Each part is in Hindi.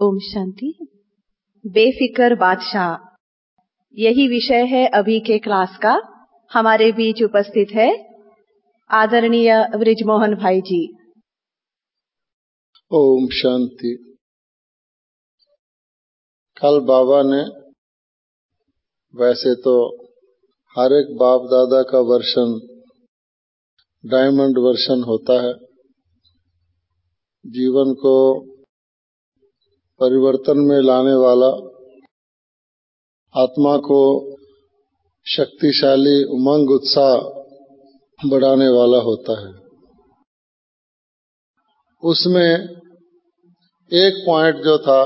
ओम शांति। बेफिक्र बादशाह, यही विषय है अभी के क्लास का। हमारे बीच उपस्थित है आदरणीय ब्रिजमोहन भाई जी। ओम शांति। कल बाबा ने, वैसे तो हर एक बाप दादा का वर्षन डायमंड वर्षन होता है, जीवन को परिवर्तन में लाने वाला, आत्मा को शक्तिशाली उमंग उत्साह बढ़ाने वाला होता है। उसमें एक पॉइंट जो था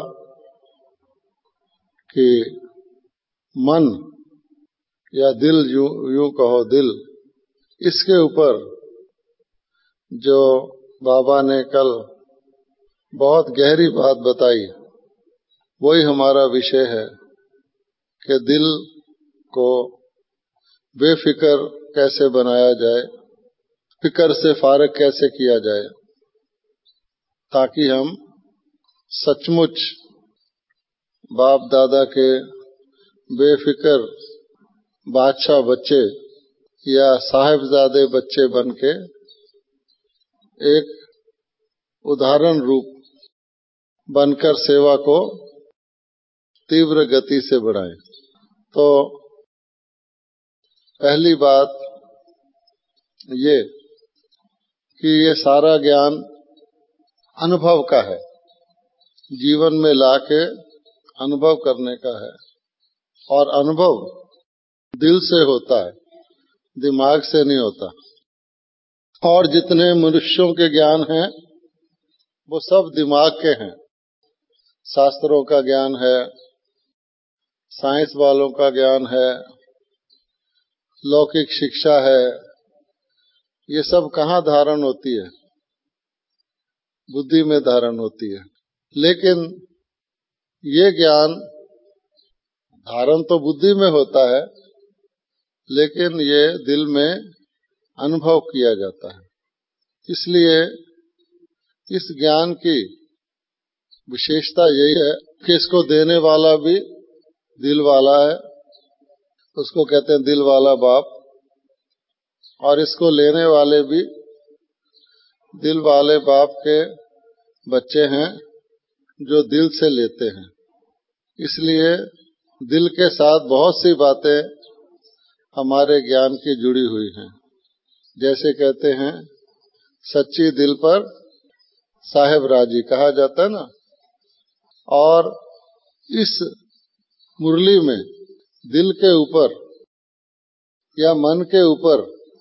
कि मन या दिल, यूं कहो दिल, इसके ऊपर जो बाबा ने कल बहुत गहरी बात बताई, वही हमारा विषय है कि दिल को बेफिक्र कैसे बनाया जाए, फिक्र से फारग कैसे किया जाए, ताकि हम सचमुच बाप दादा के बेफिक्र बादशाह बच्चे या साहिबजादे बच्चे बनके एक उदाहरण रूप बनकर सेवा को तीव्र गति से बढ़ाएं। तो पहली बात ये कि ये सारा ज्ञान अनुभव का है, जीवन में लाके अनुभव करने का है, और अनुभव दिल से होता है, दिमाग से नहीं होता। और जितने मनुष्यों के ज्ञान हैं वो सब दिमाग के हैं। शास्त्रों का ज्ञान है, साइंस वालों का ज्ञान है, लौकिक शिक्षा है, ये सब कहाँ धारण होती है? बुद्धि में धारण होती है। लेकिन ये ज्ञान धारण तो बुद्धि में होता है, लेकिन ये दिल में अनुभव किया जाता है। इसलिए इस ज्ञान की विशेषता यही है कि इसको देने वाला भी दिल वाला है, उसको कहते हैं दिल वाला बाप, और इसको लेने वाले भी दिल वाले बाप के बच्चे हैं जो दिल से लेते हैं। इसलिए दिल के साथ बहुत सी बातें हमारे ज्ञान की जुड़ी हुई हैं। जैसे कहते हैं सच्ची दिल पर साहेब राजी, कहा जाता है ना। और इस मुरली में दिल के ऊपर या मन के ऊपर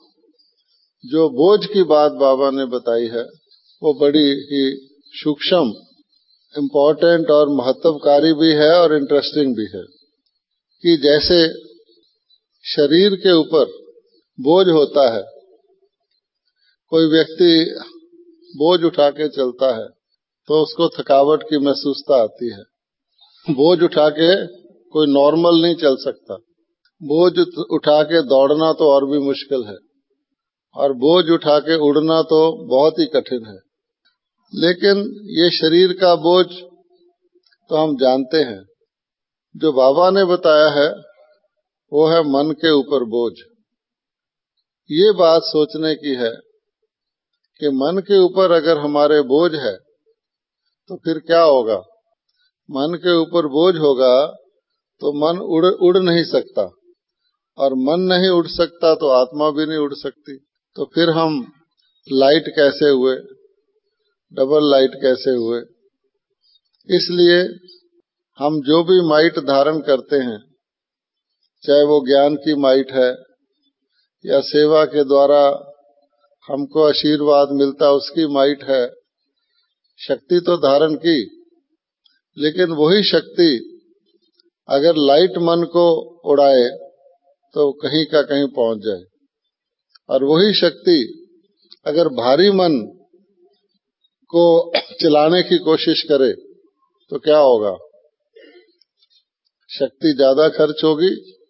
जो बोझ की बात बाबा ने बताई है, वो बड़ी ही सूक्ष्म, इम्पोर्टेंट और महत्वकारी भी है और इंटरेस्टिंग भी है। कि जैसे शरीर के ऊपर बोझ होता है, कोई व्यक्ति बोझ उठा के चलता है तो उसको थकावट की महसूसता आती है। बोझ उठा के कोई नॉर्मल नहीं चल सकता। बोझ उठा के दौड़ना तो और भी मुश्किल है, और बोझ उठा के उड़ना तो बहुत ही कठिन है। लेकिन ये शरीर का बोझ तो हम जानते हैं। जो बाबा ने बताया है वो है मन के ऊपर बोझ। ये बात सोचने की है कि मन के ऊपर अगर हमारे बोझ है तो फिर क्या होगा। मन के ऊपर बोझ होगा तो मन उड़ नहीं सकता, और मन नहीं उड़ सकता तो आत्मा भी नहीं उड़ सकती। तो फिर हम लाइट कैसे हुए, डबल लाइट कैसे हुए। इसलिए हम जो भी माइट धारण करते हैं, चाहे वो ज्ञान की माइट है या सेवा के द्वारा हमको आशीर्वाद मिलता उसकी माइट है, शक्ति तो धारण की, लेकिन वही शक्ति अगर लाइट मन को उड़ाए तो कहीं का कहीं पहुंच जाए, और वही शक्ति अगर भारी मन को चलाने की कोशिश करे तो क्या होगा। शक्ति ज्यादा खर्च होगी,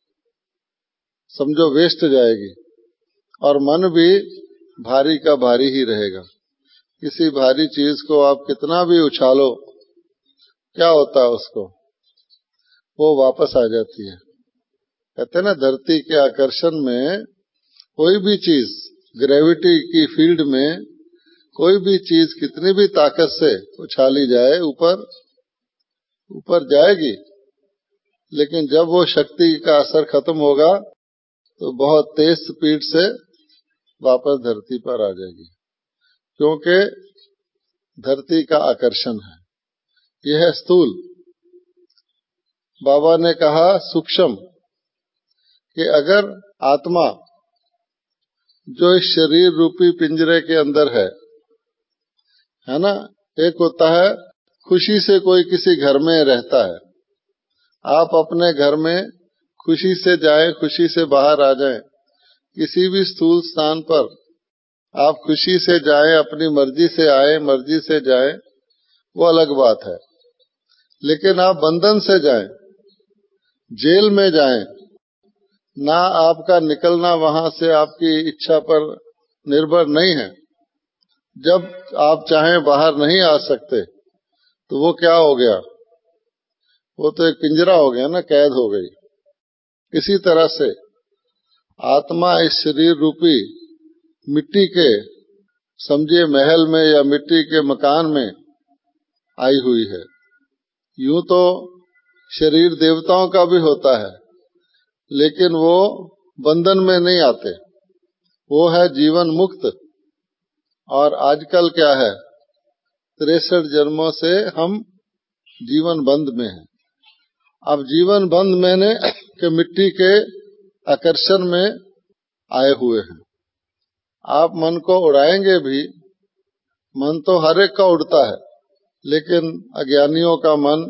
समझो वेस्ट जाएगी, और मन भी भारी का भारी ही रहेगा। किसी भारी चीज को आप कितना भी उछालो क्या होता है उसको, वो वापस आ जाती है। कहते हैं ना, धरती के आकर्षण में कोई भी चीज, ग्रेविटी की फील्ड में कोई भी चीज कितनी भी ताकत से उछाली जाए ऊपर ऊपर जाएगी, लेकिन जब वो शक्ति का असर खत्म होगा तो बहुत तेज स्पीड से वापस धरती पर आ जाएगी, क्योंकि धरती का आकर्षण है। यह है स्थूल। बाबा ने कहा सूक्ष्म, कि अगर आत्मा जो इस शरीर रूपी पिंजरे के अंदर है ना, एक होता है खुशी से कोई किसी घर में रहता है, आप अपने घर में खुशी से जाएं, खुशी से बाहर आ जाएं, किसी भी स्थूल स्थान पर आप खुशी से जाएं, अपनी मर्जी से आए, मर्जी से जाएं, वो अलग बात है। लेकिन आप बंधन से जाएं, जेल में जाएं, ना आपका निकलना वहां से आपकी इच्छा पर निर्भर नहीं है, जब आप चाहें बाहर नहीं आ सकते, तो वो क्या हो गया, वो तो एक पिंजरा हो गया ना, कैद हो गई। इसी तरह से आत्मा इस शरीर रूपी मिट्टी के समझिए महल में या मिट्टी के मकान में आई हुई है। यूं तो शरीर देवताओं का भी होता है, लेकिन वो बंधन में नहीं आते, वो है जीवन मुक्त। और आजकल क्या है, 63 जन्मों से हम जीवन बंध में हैं। अब जीवन बंध मैंने कि मिट्टी के आकर्षण में आए हुए हैं। आप मन को उड़ाएंगे भी, मन तो हर एक का उड़ता है, लेकिन अज्ञानियों का मन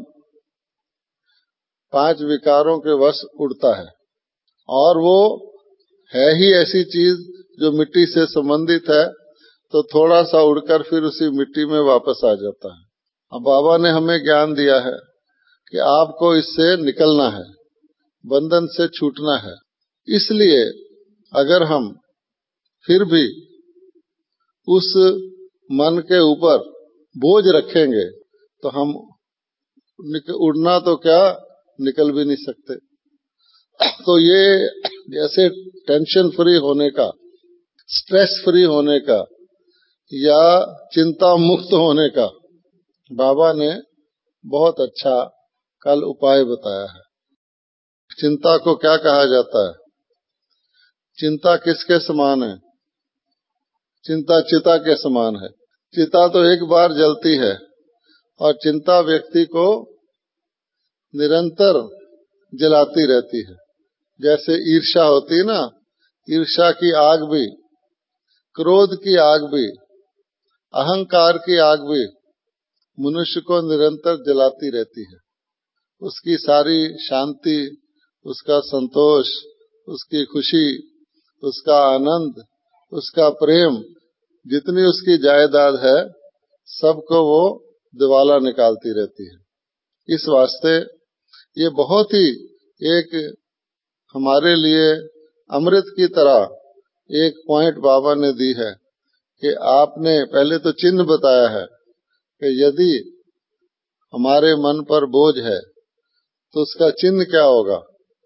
5 विकारों के वश उड़ता है, और वो है ही ऐसी चीज जो मिट्टी से संबंधित है, तो थोड़ा सा उड़कर फिर उसी मिट्टी में वापस आ जाता है। अब बाबा ने हमें ज्ञान दिया है कि आपको इससे निकलना है, बंधन से छूटना है। इसलिए अगर हम फिर भी उस मन के ऊपर बोझ रखेंगे तो हम उड़ना तो क्या, निकल भी नहीं सकते। तो ये जैसे टेंशन फ्री होने का, स्ट्रेस फ्री होने का या चिंता मुक्त होने का बाबा ने बहुत अच्छा कल उपाय बताया है। चिंता को क्या कहा जाता है? चिंता किसके समान है? चिंता चिता के समान है। चिता तो एक बार जलती है, और चिंता व्यक्ति को निरंतर जलाती रहती है। जैसे ईर्ष्या होती है ना, ईर्ष्या की आग भी, क्रोध की आग भी, अहंकार की आग भी मनुष्य को निरंतर जलाती रहती है। उसकी सारी शांति, उसका संतोष, उसकी खुशी, उसका आनंद, उसका प्रेम, जितनी उसकी जायदाद है, सबको वो दिवाला निकालती रहती है। इस वास्ते ये बहुत ही एक हमारे लिए अमृत की तरह एक पॉइंट बाबा ने दी है कि आपने पहले तो चिन्ह बताया है कि यदि हमारे मन पर बोझ है तो उसका चिन्ह क्या होगा।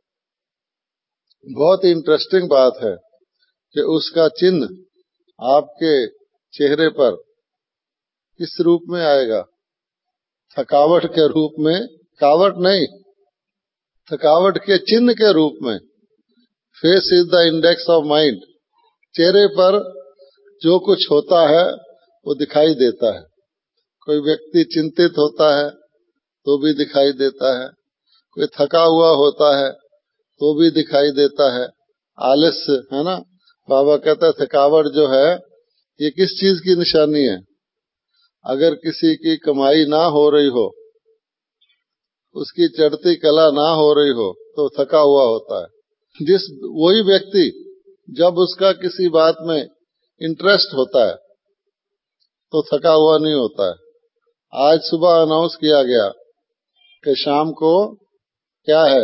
बहुत ही इंटरेस्टिंग बात है कि उसका चिन्ह आपके चेहरे पर किस रूप में आएगा? थकावट के रूप में, थकावट नहीं, थकावट के चिन्ह के रूप में। Face is the index of mind. चेहरे पर जो कुछ होता है वो दिखाई देता है। कोई व्यक्ति चिंतित होता है तो भी दिखाई देता है, कोई थका हुआ होता है तो भी दिखाई देता है। आलस्य है ना, बाबा कहता है थकावट जो है ये किस चीज की निशानी है? अगर किसी की कमाई ना हो रही हो, उसकी चढ़ती कला ना हो रही हो, तो थका हुआ होता है। वही व्यक्ति जब उसका किसी बात में इंटरेस्ट होता है तो थका हुआ नहीं होता है। आज सुबह अनाउंस किया गया कि शाम को क्या है,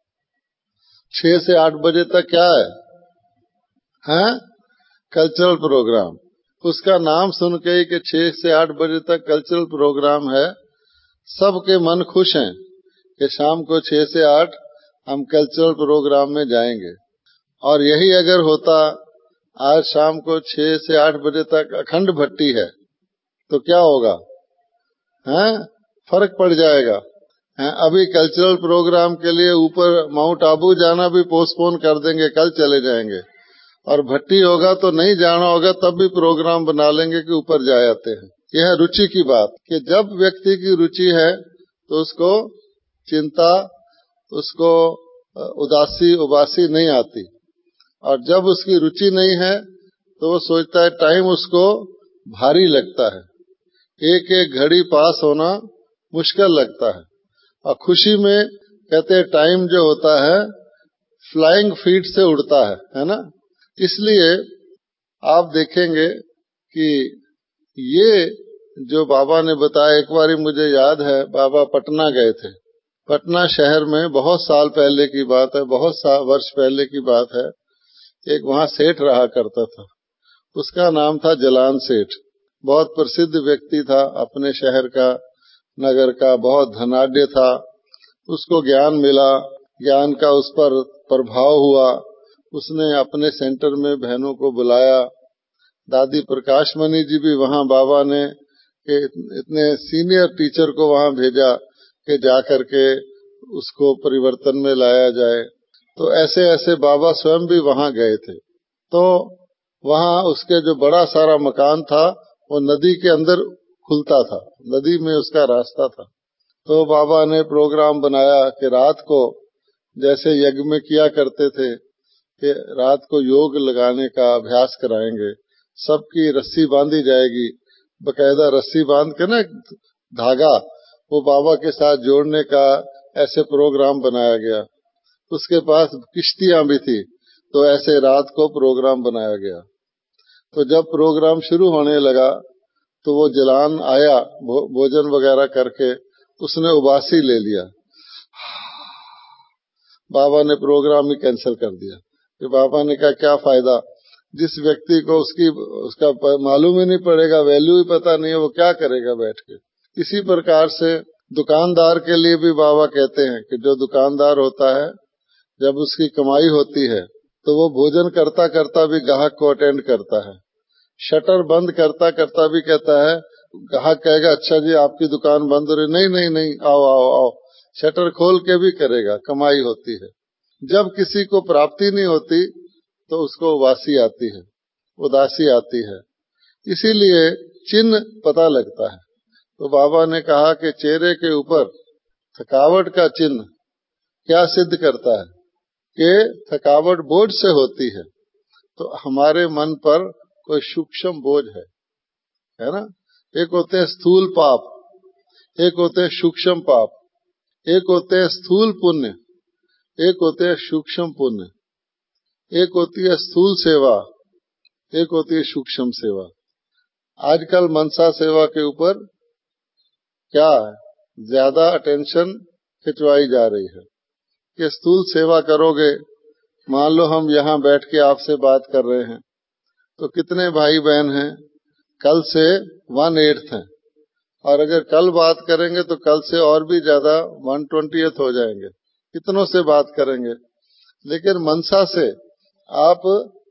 6 से 8 बजे तक क्या है? Cultural program. उसका नाम सुन के कि 6 से 8 बजे तक कल्चरल प्रोग्राम है, सबके मन खुश हैं कि शाम को 6 से 8 हम कल्चरल प्रोग्राम में जाएंगे। और यही अगर होता आज शाम को 6 से 8 बजे तक अखंड भट्टी है तो क्या होगा? हैं, फर्क पड़ जाएगा। हैं, अभी कल्चरल प्रोग्राम के लिए ऊपर माउंट आबू जाना भी पोस्टपोन कर देंगे, कल चले जाएंगे। और भट्टी होगा तो नहीं जाना होगा, तब भी प्रोग्राम बना लेंगे कि ऊपर जा आते हैं। यह रुचि की बात कि जब व्यक्ति की रुचि है तो उसको चिंता, उसको उबासी नहीं आती। और जब उसकी रुचि नहीं है तो वो सोचता है, टाइम उसको भारी लगता है, एक एक घड़ी पास होना मुश्किल लगता है। और खुशी में कहते हैं टाइम जो होता है फ्लाइंग फीट से उड़ता है ना। इसलिए आप देखेंगे कि ये जो बाबा ने बताया, एक बारी मुझे याद है बाबा पटना गए थे। पटना शहर में बहुत साल पहले की बात है, बहुत वर्ष पहले की बात है। एक वहां सेठ रहा करता था, उसका नाम था जलान सेठ। बहुत प्रसिद्ध व्यक्ति था अपने शहर का, नगर का, बहुत धनाढ्य था। उसको ज्ञान मिला, ज्ञान का उस पर प्रभाव हुआ। उसने अपने सेंटर में बहनों को बुलाया। दादी प्रकाशमणि जी भी वहां बाबा ने इतने सीनियर टीचर को वहां भेजा कि जाकर के उसको परिवर्तन में लाया जाए। तो ऐसे ऐसे बाबा स्वयं भी वहां गए थे। तो वहां उसके जो बड़ा सारा मकान था वो नदी के अंदर खुलता था, नदी में उसका रास्ता था। तो बाबा ने प्रोग्राम बनाया कि रात को जैसे यज्ञ में किया करते थे कि रात को योग लगाने का अभ्यास कराएंगे। सबकी रस्सी बांधी जाएगी, बकायदा रस्सी बांध के ना धागा वो बाबा के साथ जोड़ने का ऐसे प्रोग्राम बनाया गया। उसके पास किश्तियां भी थी, तो ऐसे रात को प्रोग्राम बनाया गया। तो जब प्रोग्राम शुरू होने लगा तो वो जलान आया भोजन वगैरह करके, उसने उबासी ले लिया। बाबा ने प्रोग्राम ही कैंसिल कर दिया। कि बाबा ने कहा क्या फायदा, जिस व्यक्ति को उसका मालूम ही नहीं पड़ेगा, वैल्यू ही पता नहीं है, वो क्या करेगा बैठ के। इसी प्रकार से दुकानदार के लिए भी बाबा कहते हैं कि जो दुकानदार होता है जब उसकी कमाई होती है तो वो भोजन करता करता भी ग्राहक को अटेंड करता है। शटर बंद करता करता भी कहता है, ग्राहक कहेगा अच्छा जी आपकी दुकान बंद हो रही, नहीं नहीं नहीं आओ आओ आओ, शटर खोल के भी करेगा, कमाई होती है। जब किसी को प्राप्ति नहीं होती तो उसको उबासी आती है, उदासी आती है। इसीलिए चिन्ह पता लगता है। तो बाबा ने कहा कि चेहरे के ऊपर थकावट का चिन्ह क्या सिद्ध करता है कि थकावट बोझ से होती है। तो हमारे मन पर कोई सूक्ष्म बोझ है ना। एक होते हैं स्थूल पाप, एक होते हैं सूक्ष्म पाप, एक होते हैं स्थूल पुण्य, एक होते हैं सूक्ष्म पुण्य, एक होती है स्थूल सेवा, एक होती है सूक्ष्म सेवा। आजकल मनसा सेवा के ऊपर क्या है, ज्यादा अटेंशन खिंचवाई जा रही है कि स्थूल सेवा करोगे। मान लो हम यहाँ बैठ के आपसे बात कर रहे हैं तो कितने भाई बहन हैं, कल से 1/8 हैं, और अगर कल बात करेंगे तो कल से और भी ज्यादा 1/20 हो जाएंगे। कितनों से बात करेंगे। लेकिन मनसा से आप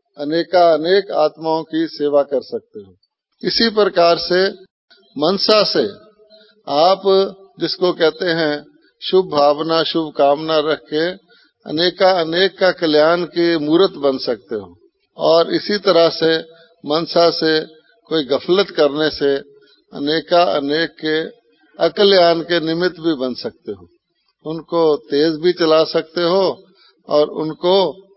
अनेक आत्माओं की सेवा कर सकते हो। इसी प्रकार से मनसा से आप जिसको कहते हैं शुभ भावना, शुभ कामना रख के अनेक का कल्याण के मूर्त बन सकते हो। और इसी तरह से मनसा से कोई गफलत करने से अनेक के अकल्याण के निमित्त भी बन सकते हो। उनको तेज भी चला सकते हो और उनको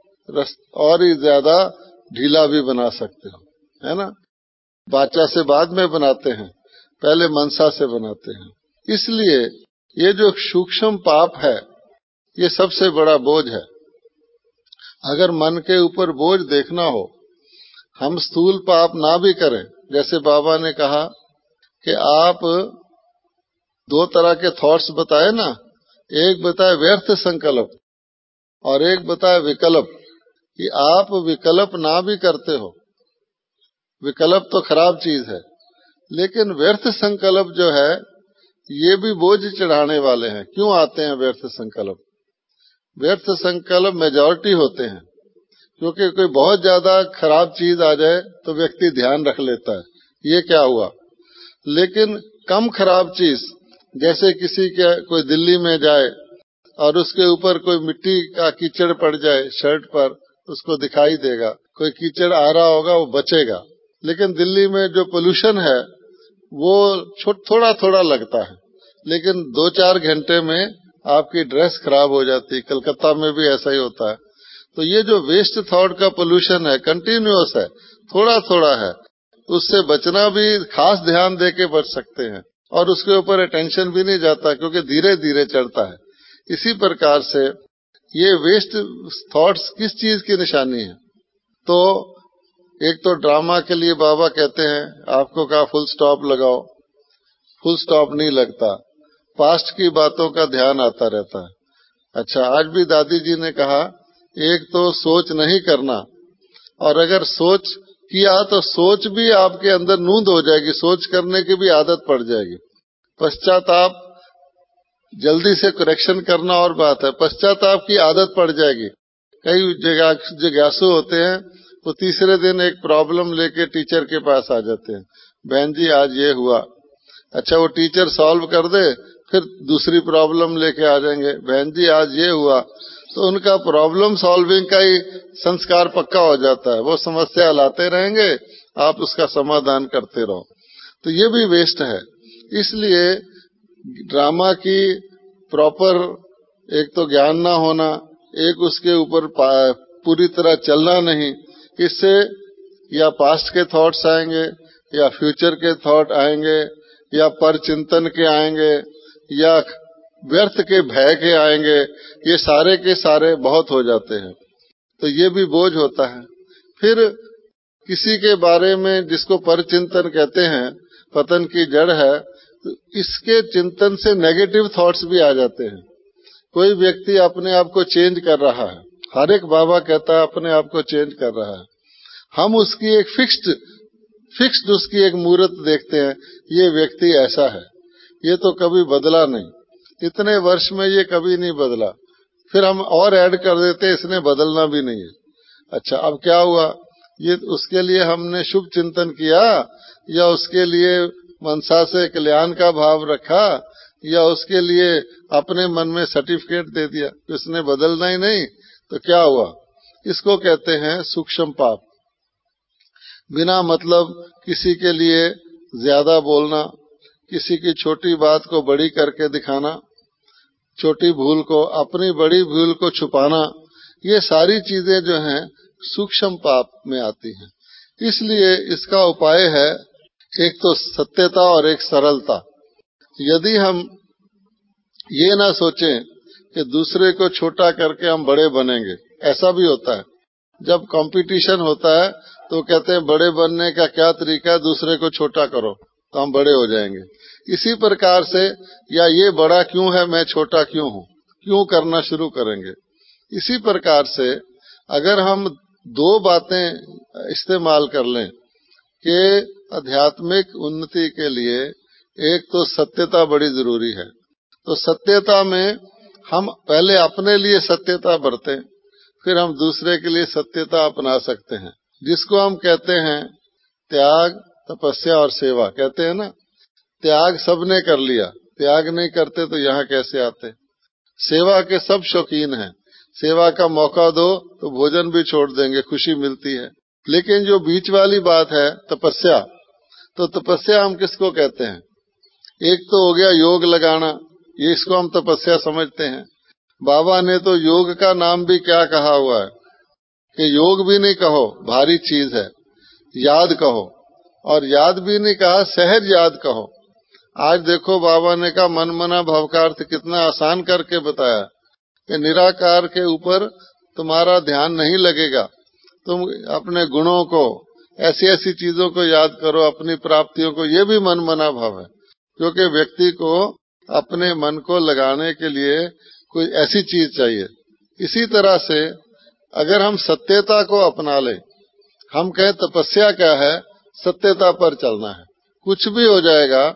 और ही ज्यादा ढीला भी बना सकते हो, है ना। वाचा से बाद में बनाते हैं, पहले मनसा से बनाते हैं। इसलिए ये जो सूक्ष्म पाप है ये सबसे बड़ा बोझ है। अगर मन के ऊपर बोझ देखना हो, हम स्थूल पाप ना भी करें। जैसे बाबा ने कहा कि आप 2 तरह के थॉट्स बताए ना, एक बताए व्यर्थ संकल्प और एक बताए विकल्प, कि आप विकल्प ना भी करते हो। विकल्प तो खराब चीज है, लेकिन व्यर्थ संकल्प जो है ये भी बोझ चढ़ाने वाले हैं। क्यों आते हैं व्यर्थ संकल्प? व्यर्थ संकल्प मेजॉरिटी होते हैं, क्योंकि कोई बहुत ज्यादा खराब चीज आ जाए तो व्यक्ति ध्यान रख लेता है, ये क्या हुआ। लेकिन कम खराब चीज, जैसे किसी के कोई दिल्ली में जाए और उसके ऊपर कोई मिट्टी का कीचड़ पड़ जाए शर्ट पर, उसको दिखाई देगा, कोई कीचड़ आ रहा होगा वो बचेगा। लेकिन दिल्ली में जो पोल्यूशन है वो थोड़ा थोड़ा लगता है, लेकिन 2-4 घंटे में आपकी ड्रेस खराब हो जाती है। कलकत्ता में भी ऐसा ही होता है। तो ये जो वेस्ट थॉट का पोल्यूशन है, कंटिन्यूअस है, थोड़ा थोड़ा है, उससे बचना भी खास ध्यान दे के बच सकते हैं, और उसके ऊपर अटेंशन भी नहीं जाता क्योंकि धीरे धीरे चढ़ता है। इसी प्रकार से ये वेस्ट थॉट्स किस चीज की निशानी है? तो एक तो ड्रामा के लिए बाबा कहते हैं आपको कहा फुल स्टॉप लगाओ, फुल स्टॉप नहीं लगता, पास्ट की बातों का ध्यान आता रहता है। अच्छा, आज भी दादी जी ने कहा एक तो सोच नहीं करना, और अगर सोच किया तो सोच भी आपके अंदर नूंद हो जाएगी, सोच करने की भी आदत पड़ जाएगी। पश्चाताप, जल्दी से करेक्शन करना और बात है, पश्चाताप की आदत पड़ जाएगी। कई जिज्ञासु होते हैं तो तीसरे दिन एक प्रॉब्लम लेके टीचर के पास आ जाते हैं, बहन जी आज ये हुआ। अच्छा, वो टीचर सॉल्व कर दे, फिर दूसरी प्रॉब्लम लेके आ जाएंगे, बहन जी आज ये हुआ। तो उनका प्रॉब्लम सॉल्विंग का ही संस्कार पक्का हो जाता है, वो समस्या लाते रहेंगे, आप उसका समाधान करते रहो। तो ये भी वेस्ट है। इसलिए ड्रामा की प्रॉपर एक तो ज्ञान ना होना, एक उसके ऊपर पूरी तरह चलना नहीं, इससे या पास्ट के थॉट्स आएंगे, या फ्यूचर के थॉट आएंगे, या पर चिंतन के आएंगे, या व्यर्थ के भय के आएंगे, ये सारे के सारे बहुत हो जाते हैं। तो ये भी बोझ होता है। फिर किसी के बारे में जिसको पर चिंतन कहते हैं, पतन की जड़ है, तो इसके चिंतन से नेगेटिव थॉट्स भी आ जाते हैं। कोई व्यक्ति अपने आप को चेंज कर रहा है, हर एक बाबा कहता है अपने आप को चेंज कर रहा है, हम उसकी एक फिक्स्ड उसकी एक मूर्त देखते हैं, ये व्यक्ति ऐसा है, ये तो कभी बदला नहीं, इतने वर्ष में ये कभी नहीं बदला। फिर हम और ऐड कर देते हैं इसने बदलना भी नहीं है। अच्छा, अब क्या हुआ? ये उसके लिए हमने शुभ चिंतन किया, या उसके लिए मनसा से कल्याण का भाव रखा, या उसके लिए अपने मन में सर्टिफिकेट दे दिया, इसने बदलना ही नहीं, तो क्या हुआ? इसको कहते हैं सूक्ष्म पाप। बिना मतलब किसी के लिए ज्यादा बोलना, किसी की छोटी बात को बड़ी करके दिखाना, छोटी भूल को, अपनी बड़ी भूल को छुपाना, ये सारी चीजें जो हैं सूक्ष्म पाप में आती हैं। इसलिए इसका उपाय है एक तो सत्यता और एक सरलता। यदि हम ये ना सोचें कि दूसरे को छोटा करके हम बड़े बनेंगे, ऐसा भी होता है जब कंपटीशन होता है तो कहते हैं बड़े बनने का क्या तरीका है, दूसरे को छोटा करो तो हम बड़े हो जाएंगे। इसी प्रकार से, या ये बड़ा क्यों है मैं छोटा क्यों हूं, क्यों करना शुरू करेंगे। इसी प्रकार से अगर हम दो बातें इस्तेमाल कर लें कि आध्यात्मिक उन्नति के लिए एक तो सत्यता बड़ी जरूरी है, तो सत्यता में हम पहले अपने लिए सत्यता बरतें, फिर हम दूसरे के लिए सत्यता अपना सकते हैं, जिसको हम कहते हैं त्याग, तपस्या और सेवा। कहते हैं ना, त्याग सबने कर लिया, त्याग नहीं करते तो यहाँ कैसे आते। सेवा के सब शौकीन हैं, सेवा का मौका दो तो भोजन भी छोड़ देंगे, खुशी मिलती है। लेकिन जो बीच वाली बात है तपस्या, तो तपस्या हम किसको कहते हैं? एक तो हो गया योग लगाना, ये इसको हम तपस्या समझते हैं। बाबा ने तो योग का नाम भी क्या कहा हुआ है कि योग भी नहीं कहो, भारी चीज है, याद कहो, और याद भी नहीं कहा, सहज याद कहो। आज देखो बाबा ने कहा मन मना भव का अर्थ कितना आसान करके बताया कि निराकार के ऊपर तुम्हारा ध्यान नहीं लगेगा, तुम अपने गुणों को, ऐसी ऐसी चीजों को याद करो, अपनी प्राप्तियों को, ये भी मन मना भाव है। क्योंकि व्यक्ति को अपने मन को लगाने के लिए कोई ऐसी चीज चाहिए। इसी तरह से अगर हम सत्यता को अपना लें, हम कहें तपस्या क्या है, सत्यता पर चलना है, कुछ भी हो जाएगा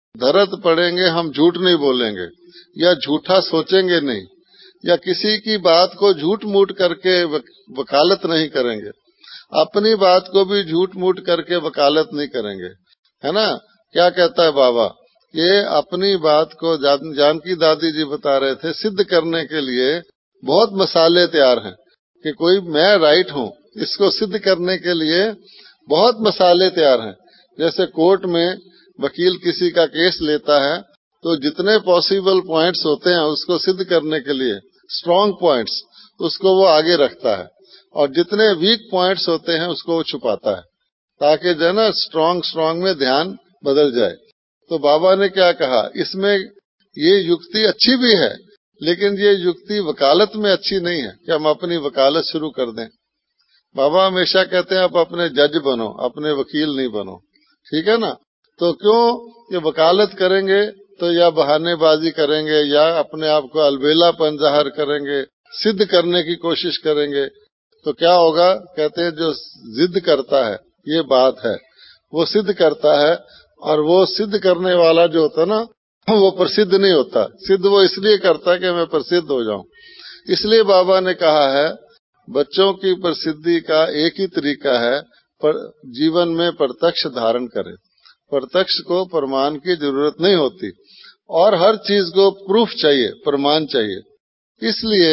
धरत पड़ेंगे, हम झूठ नहीं बोलेंगे या झूठा सोचेंगे नहीं, या किसी की बात को झूठ मूठ करके वकालत नहीं करेंगे, अपनी बात को भी झूठ मूठ करके वकालत नहीं करेंगे, है ना। क्या कहता है बाबा, ये अपनी बात को जानकी दादी जी बता रहे थे, सिद्ध करने के लिए बहुत मसाले तैयार हैं कि कोई मैं राइट हूँ, इसको सिद्ध करने के लिए बहुत मसाले तैयार हैं। जैसे कोर्ट में वकील किसी का केस लेता है तो जितने पॉसिबल पॉइंट्स होते हैं उसको सिद्ध करने के लिए, स्ट्रांग पॉइंट्स, उसको वो आगे रखता है, और जितने वीक पॉइंट्स होते हैं उसको वो छुपाता है, ताकि जो है ना स्ट्रांग में ध्यान बदल जाए। तो बाबा ने क्या कहा, इसमें ये युक्ति अच्छी भी है, लेकिन ये युक्ति वकालत में अच्छी नहीं है कि हम अपनी वकालत शुरू कर दें। बाबा हमेशा कहते हैं आप अपने जज बनो, अपने वकील नहीं बनो, ठीक है ना। तो क्यों ये वकालत करेंगे तो या बहानेबाजी करेंगे या अपने आप को अलबेलापन जाहिर करेंगे, सिद्ध करने की कोशिश करेंगे, तो क्या होगा। कहते हैं जो जिद करता है, ये बात है, वो सिद्ध करता है, और वो सिद्ध करने वाला जो होता है ना, वो प्रसिद्ध नहीं होता। सिद्ध वो इसलिए करता है कि मैं प्रसिद्ध हो जाऊं। इसलिए बाबा ने कहा है बच्चों की प्रसिद्धि का एक ही तरीका है, पर जीवन में प्रत्यक्ष धारण करें। प्रत्यक्ष को प्रमाण की जरूरत नहीं होती, और हर चीज को प्रूफ चाहिए, प्रमाण चाहिए। इसलिए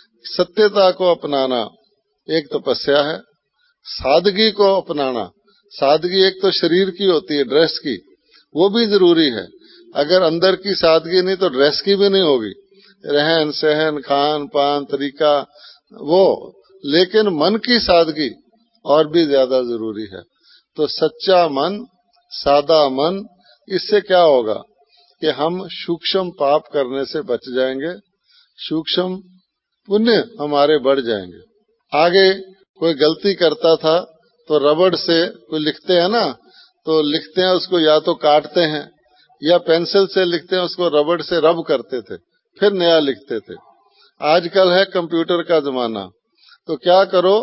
सत्यता को अपनाना एक तपस्या है, सादगी को अपनाना, सादगी एक तो शरीर की होती है, ड्रेस की, वो भी जरूरी है। अगर अंदर की सादगी नहीं तो ड्रेस की भी नहीं होगी, रहन सहन खान पान तरीका वो, लेकिन मन की सादगी और भी ज्यादा जरूरी है। तो सच्चा मन, सादा मन, इससे क्या होगा कि हम सूक्ष्म पाप करने से बच जाएंगे, सूक्ष्म पुण्य हमारे बढ़ जाएंगे। आगे कोई गलती करता था तो रबड़ से कोई लिखते हैं ना, तो लिखते हैं उसको या तो काटते हैं या पेंसिल से लिखते हैं, उसको रबड़ से रब करते थे, फिर नया लिखते थे। आजकल है कंप्यूटर का जमाना, तो क्या करो,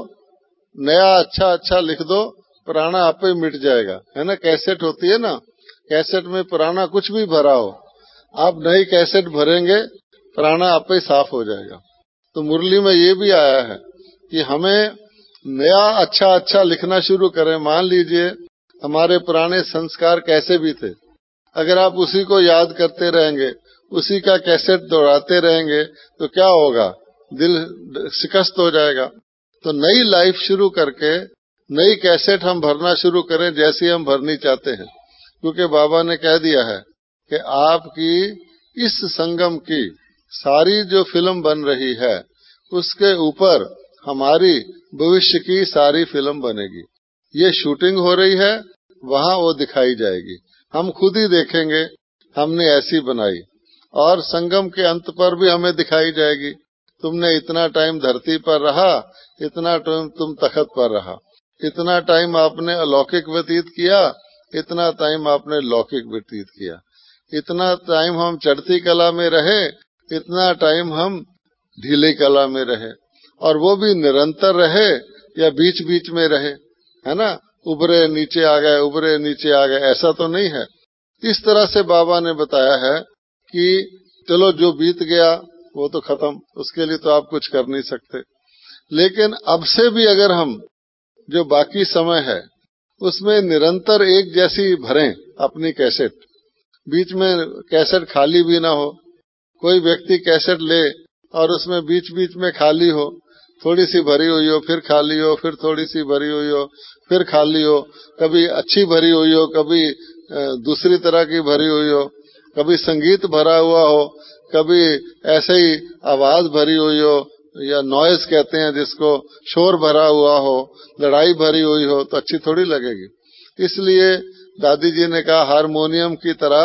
नया अच्छा लिख दो, पुराना आपे ही मिट जाएगा, है ना। कैसेट होती है ना, कैसेट में पुराना कुछ भी भरा हो, आप नई कैसेट भरेंगे, पुराना आपे ही साफ हो जाएगा। तो मुरली में ये भी आया है कि हमें नया अच्छा लिखना शुरू करें। मान लीजिए हमारे पुराने संस्कार कैसे भी थे, अगर आप उसी को याद करते रहेंगे, उसी का कैसेट दोहराते रहेंगे, तो क्या होगा, दिल शिकस्त हो जाएगा। तो नई लाइफ शुरू करके नई कैसेट हम भरना शुरू करें, जैसी हम भरनी चाहते हैं, क्योंकि बाबा ने कह दिया है कि आपकी इस संगम की सारी जो फिल्म बन रही है, उसके ऊपर हमारी भविष्य की सारी फिल्म बनेगी। ये शूटिंग हो रही है, वहां वो दिखाई जाएगी, हम खुद ही देखेंगे हमने ऐसी बनाई, और संगम के अंत पर भी हमें दिखाई जाएगी। तुमने इतना टाइम धरती पर रहा, इतना टाइम तुम तख्त पर रहा, इतना टाइम आपने अलौकिक व्यतीत किया, इतना टाइम आपने लौकिक व्यतीत किया, इतना टाइम हम चढ़ती कला में रहे, इतना टाइम हम ढीली कला में रहे, और वो भी निरंतर रहे या बीच बीच में रहे, है ना। उबरे नीचे आ गए, उबरे नीचे आ गए, ऐसा तो नहीं है। इस तरह से बाबा ने बताया है कि चलो जो बीत गया वो तो खत्म, उसके लिए तो आप कुछ कर नहीं सकते, लेकिन अब से भी अगर हम जो बाकी समय है उसमें निरंतर एक जैसी भरें अपनी कैसेट, बीच में कैसेट खाली भी ना हो। कोई व्यक्ति कैसेट ले और उसमें बीच बीच में खाली हो, थोड़ी सी भरी हुई हो, फिर खाली हो, फिर थोड़ी सी भरी हुई हो, फिर खाली हो, कभी अच्छी भरी हुई हो, कभी दूसरी तरह की भरी हुई हो, कभी संगीत भरा हुआ हो, कभी ऐसे ही आवाज भरी हुई हो, या नॉइज कहते हैं जिसको, शोर भरा हुआ हो, लड़ाई भरी हुई हो, तो अच्छी थोड़ी लगेगी। इसलिए दादी जी ने कहा हारमोनियम की तरह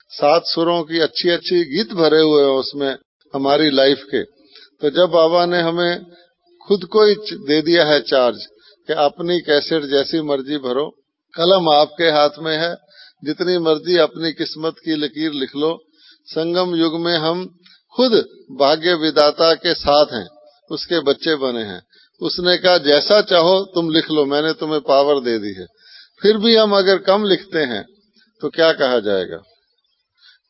7 सुरों की अच्छी गीत भरे हुए हो उसमें हमारी लाइफ के। तो जब बाबा ने हमें खुद को ही दे दिया है चार्ज कि अपनी कैसेट जैसी मर्जी भरो, कलम आपके हाथ में है, जितनी मर्जी अपनी किस्मत की लकीर लिख लो। संगम युग में हम खुद भाग्य विधाता के साथ हैं, उसके बच्चे बने हैं। उसने कहा जैसा चाहो तुम लिख लो, मैंने तुम्हें पावर दे दी है। फिर भी हम अगर कम लिखते हैं तो क्या कहा जाएगा,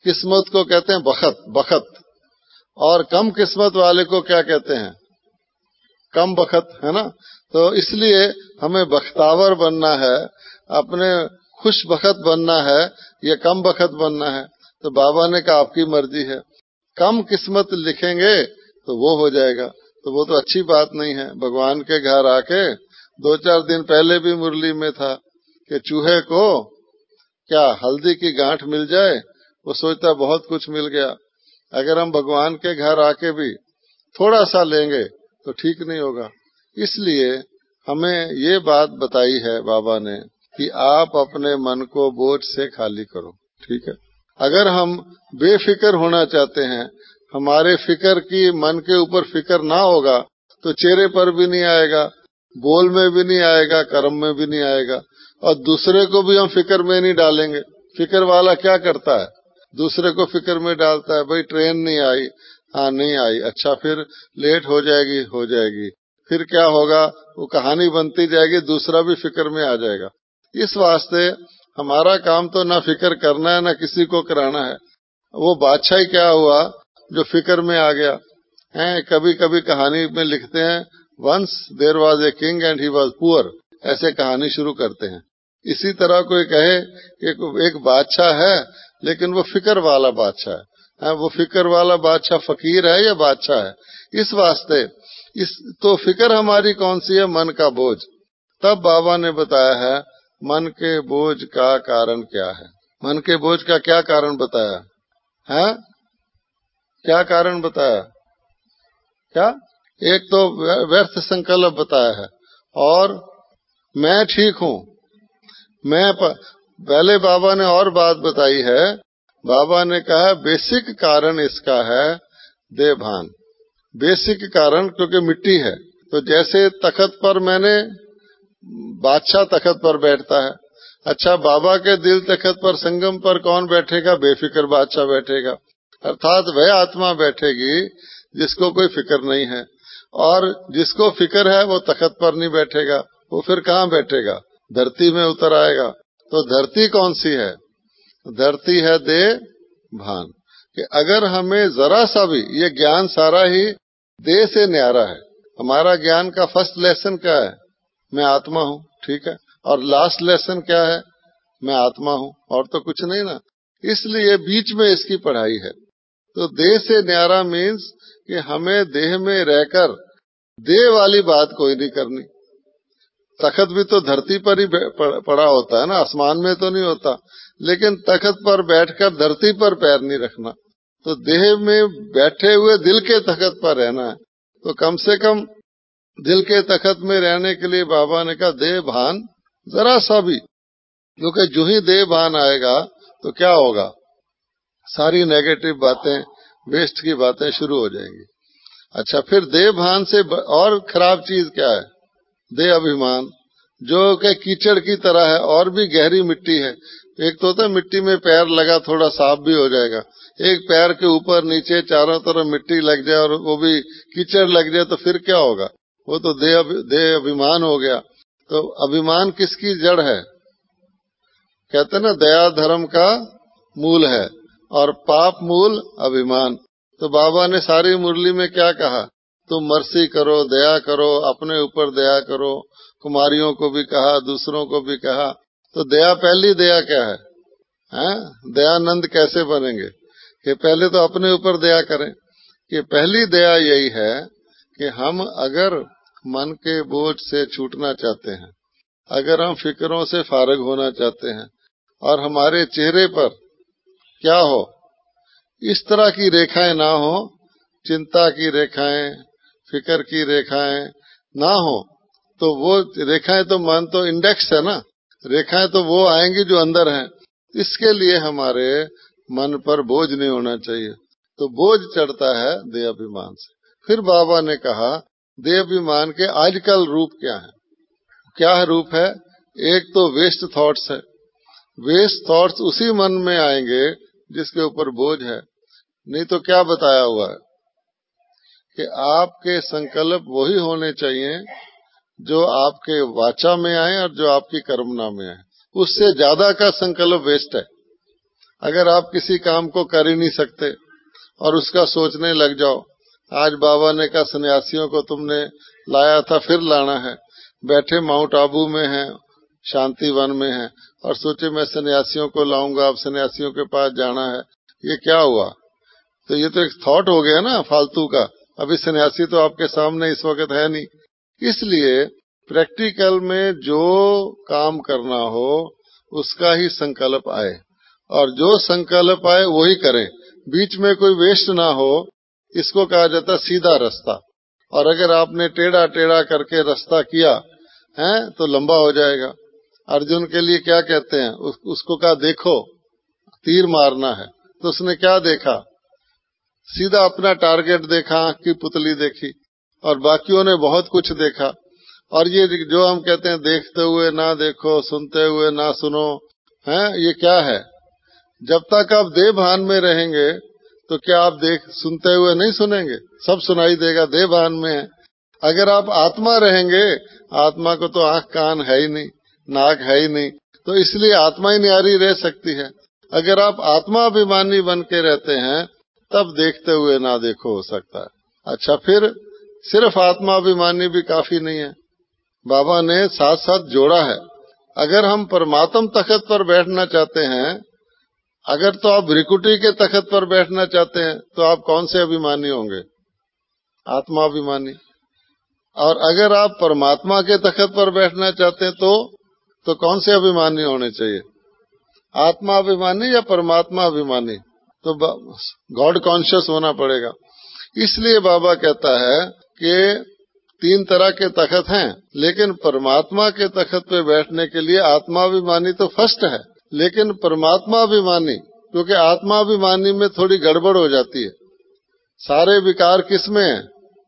किस्मत को कहते हैं बखत, बखत। और कम किस्मत वाले को क्या कहते हैं? कम बखत, है ना। तो इसलिए हमें बख्तावर बनना है, अपने खुश बखत बनना है, ये कम बखत बनना है। तो बाबा ने कहा आपकी मर्जी है, कम किस्मत लिखेंगे तो वो हो जाएगा। तो वो तो अच्छी बात नहीं है। भगवान के घर आके 2-4 दिन पहले भी मुरली में था कि चूहे को क्या हल्दी की गांठ मिल जाए, वो सोचता बहुत कुछ मिल गया। अगर हम भगवान के घर आके भी थोड़ा सा लेंगे तो ठीक नहीं होगा। इसलिए हमें ये बात बताई है बाबा ने कि आप अपने मन को बोझ से खाली करो, ठीक है। अगर हम बेफिक्र होना चाहते हैं, हमारे फिक्र की मन के ऊपर फिक्र ना होगा तो चेहरे पर भी नहीं आएगा, बोल में भी नहीं आएगा, कर्म में भी नहीं आएगा। और दूसरे को भी हम फिक्र में नहीं डालेंगे। फिक्र वाला क्या करता है? दूसरे को फिक्र में डालता है, भाई ट्रेन नहीं आई, हाँ नहीं आई, अच्छा फिर लेट हो जाएगी, फिर क्या होगा, वो कहानी बनती जाएगी, दूसरा भी फिक्र में आ जाएगा। इस वास्ते हमारा काम तो ना फिक्र करना है ना किसी को कराना है। वो बादशाह ही क्या हुआ जो फिक्र में आ गया है। कभी कभी कहानी में लिखते हैं once there was a king and he was poor, ऐसे कहानी शुरू करते हैं। इसी तरह कोई कहे कि एक बादशाह है लेकिन वो फिक्र वाला बादशाह है, वो फिक्र वाला बादशाह फकीर है या बादशाह है? इस वास्ते तो फिक्र हमारी कौन सी है? मन का बोझ। तब बाबा ने बताया है मन के बोझ का कारण क्या है। मन के बोझ का क्या कारण बताया है? क्या कारण बताया? क्या? एक तो व्यर्थ संकल्प बताया है, और मैं ठीक हूँ, पहले बाबा ने और बात बताई है। बाबा ने कहा बेसिक कारण इसका है देहभान। बेसिक कारण क्योंकि मिट्टी है। तो जैसे तखत पर बादशाह तखत पर बैठता है, अच्छा बाबा के दिल तखत पर संगम पर कौन बैठेगा? बेफिक्र बादशाह बैठेगा, अर्थात वह आत्मा बैठेगी जिसको कोई फिक्र नहीं है। और जिसको फिक्र है वो तखत पर नहीं बैठेगा, वो फिर कहाँ बैठेगा? धरती में उतर आएगा। तो धरती कौन सी है? धरती है देह भान। कि अगर हमें जरा सा भी, ये ज्ञान सारा ही देह से न्यारा है। हमारा ज्ञान का फर्स्ट लेसन क्या है? मैं आत्मा हूँ, ठीक है। और लास्ट लेसन क्या है? मैं आत्मा हूँ, और तो कुछ नहीं ना। इसलिए बीच में इसकी पढ़ाई है। तो देह से न्यारा मीन्स कि हमें देह में रहकर देह वाली बात कोई नहीं करनी। तखत भी तो धरती पर ही पड़ा होता है ना, आसमान में तो नहीं होता। लेकिन तखत पर बैठकर धरती पर पैर नहीं रखना। तो देह में बैठे हुए दिल के तखत पर रहना है। तो कम से कम दिल के तखत में रहने के लिए बाबा ने कहा देह भान जरा सा भी, क्योंकि जो ही देह भान आएगा तो क्या होगा? सारी नेगेटिव बातें, वेस्ट की बातें शुरू हो जाएंगी। अच्छा, फिर देह भान से और खराब चीज क्या है? देह अभिमान, जो कि कीचड़ की तरह है और भी गहरी मिट्टी है। एक तो होता है मिट्टी में पैर लगा थोड़ा साफ भी हो जाएगा, एक पैर के ऊपर नीचे चारों तरफ मिट्टी लग जाए और वो भी कीचड़ लग जाए तो फिर क्या होगा? वो तो देह अभिमान हो गया। तो अभिमान किसकी जड़ है? कहते हैं ना दया धर्म का मूल है और पाप मूल अभिमान। तो बाबा ने सारी मुरली में क्या कहा? तुम मर्सी करो, दया करो, अपने ऊपर दया करो। कुमारियों को भी कहा, दूसरों को भी कहा। तो दया, पहली दया क्या है? दयानंद कैसे बनेंगे? कि पहले तो अपने ऊपर दया करें। कि पहली दया यही है कि हम अगर मन के बोझ से छूटना चाहते हैं, अगर हम फिक्रों से फारिग होना चाहते हैं और हमारे चेहरे पर क्या हो, इस तरह की रेखाएं ना हो, चिंता की रेखाएं, फिक्र की रेखाएं ना हो, तो वो रेखाएं तो मान तो इंडेक्स है ना, रेखाएं तो वो आएंगी जो अंदर हैं। इसके लिए हमारे मन पर बोझ नहीं होना चाहिए। तो बोझ चढ़ता है देहाभिमान से। फिर बाबा ने कहा देहाभिमान के आजकल रूप क्या है? क्या रूप है? एक तो वेस्ट थॉट्स है। वेस्ट थॉट्स उसी मन में आएंगे जिसके ऊपर बोझ है। नहीं तो क्या बताया हुआ है कि आपके संकल्प वही होने चाहिए जो आपके वाचा में आए और जो आपकी कर्मना में आए। उससे ज्यादा का संकल्प वेस्ट है। अगर आप किसी काम को कर ही नहीं सकते और उसका सोचने लग जाओ, आज बाबा ने कहा सन्यासियों को तुमने लाया था, फिर लाना है, बैठे माउंट आबू में हैं, शांति वन में हैं, और सोचे मैं सन्यासियों को लाऊंगा, अब सन्यासियों के पास जाना है, ये क्या हुआ? तो ये तो एक थॉट हो गया ना फालतू का। अभी सन्यासी तो आपके सामने इस वक्त है नहीं। इसलिए प्रैक्टिकल में जो काम करना हो उसका ही संकल्प आए, और जो संकल्प आए वही करें, बीच में कोई वेस्ट ना हो। इसको कहा जाता है सीधा रास्ता। और अगर आपने टेढ़ा टेढ़ा करके रास्ता किया है तो लंबा हो जाएगा। अर्जुन के लिए क्या कहते हैं, उसको कहा देखो तीर मारना है, तो उसने क्या देखा? सीधा अपना टारगेट देखा, आंख की पुतली देखी, और बाकियों ने बहुत कुछ देखा। और ये जो हम कहते हैं देखते हुए ना देखो, सुनते हुए ना सुनो, हैं, ये क्या है? जब तक आप देह भान में रहेंगे तो क्या आप सुनते हुए नहीं सुनेंगे? सब सुनाई देगा, देह भान में है। अगर आप आत्मा रहेंगे, आत्मा को तो आंख कान है ही नहीं, नाक है ही नहीं, तो इसलिए आत्मा ही न्यारी रह सकती है। अगर आप आत्मा अभिमानी बन के रहते हैं तब देखते हुए ना देखो हो सकता है। अच्छा, फिर सिर्फ आत्मा अभिमानी भी काफी नहीं है, बाबा ने साथ साथ जोड़ा है। अगर हम परमात्म तख्त पर बैठना चाहते हैं, अगर तो आप भ्रिकुटी के तख्त पर बैठना चाहते हैं तो आप कौन से अभिमानी होंगे? आत्मा अभिमानी। और अगर आप परमात्मा के तख्त पर बैठना चाहते हैं तो कौन से अभिमानी होने चाहिए? आत्मा अभिमानी या परमात्मा अभिमानी? तो गॉड कॉन्शियस होना पड़ेगा। इसलिए बाबा कहता है कि 3 तरह के तख्त हैं, लेकिन परमात्मा के तख्त पे बैठने के लिए आत्माभिमानी तो फर्स्ट है, लेकिन परमात्माभिमानी, क्योंकि आत्माभिमानी में थोड़ी गड़बड़ हो जाती है। सारे विकार किसमें है?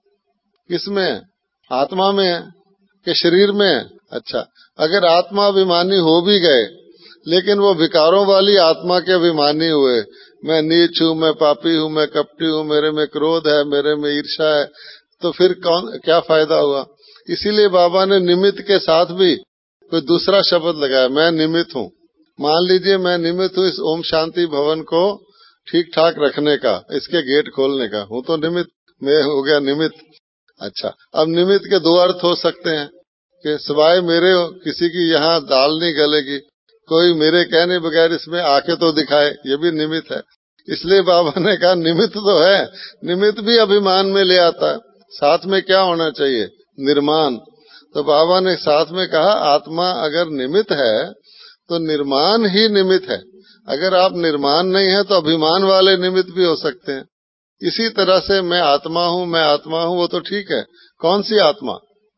किसमें है? आत्मा में है कि शरीर में है? अच्छा, अगर आत्माभिमानी हो भी गए लेकिन वो विकारों वाली आत्मा के अभिमानी हुए, मैं नीच हूं, मैं पापी हूं, मैं कपटी हूं, मेरे में क्रोध है, मेरे में ईर्ष्या है, तो फिर क्या फायदा हुआ? इसीलिए बाबा ने निमित्त के साथ भी कोई दूसरा शब्द लगाया, मैं निमित्त हूं। मान लीजिए मैं निमित्त हूं इस ओम शांति भवन को ठीक ठाक रखने का, इसके गेट खोलने का, हूं तो निमित्त, मैं हो गया निमित्त। अच्छा, अब निमित्त के 2 अर्थ हो सकते हैं कि सिवाय मेरे किसी की यहाँ दाल नहीं गलेगी, कोई मेरे कहने बगैर इसमें आके तो दिखाए, ये भी निमित्त है। इसलिए बाबा ने कहा निमित्त तो है, निमित्त भी अभिमान में ले आता है। साथ में क्या होना चाहिए? निर्माण। तो बाबा ने साथ में कहा आत्मा अगर निमित्त है तो निर्माण ही निमित्त है। अगर आप निर्माण नहीं है तो अभिमान वाले निमित्त भी हो सकते हैं। इसी तरह से मैं आत्मा हूं, मैं आत्मा हूं, वो तो ठीक है। कौन सी आत्मा?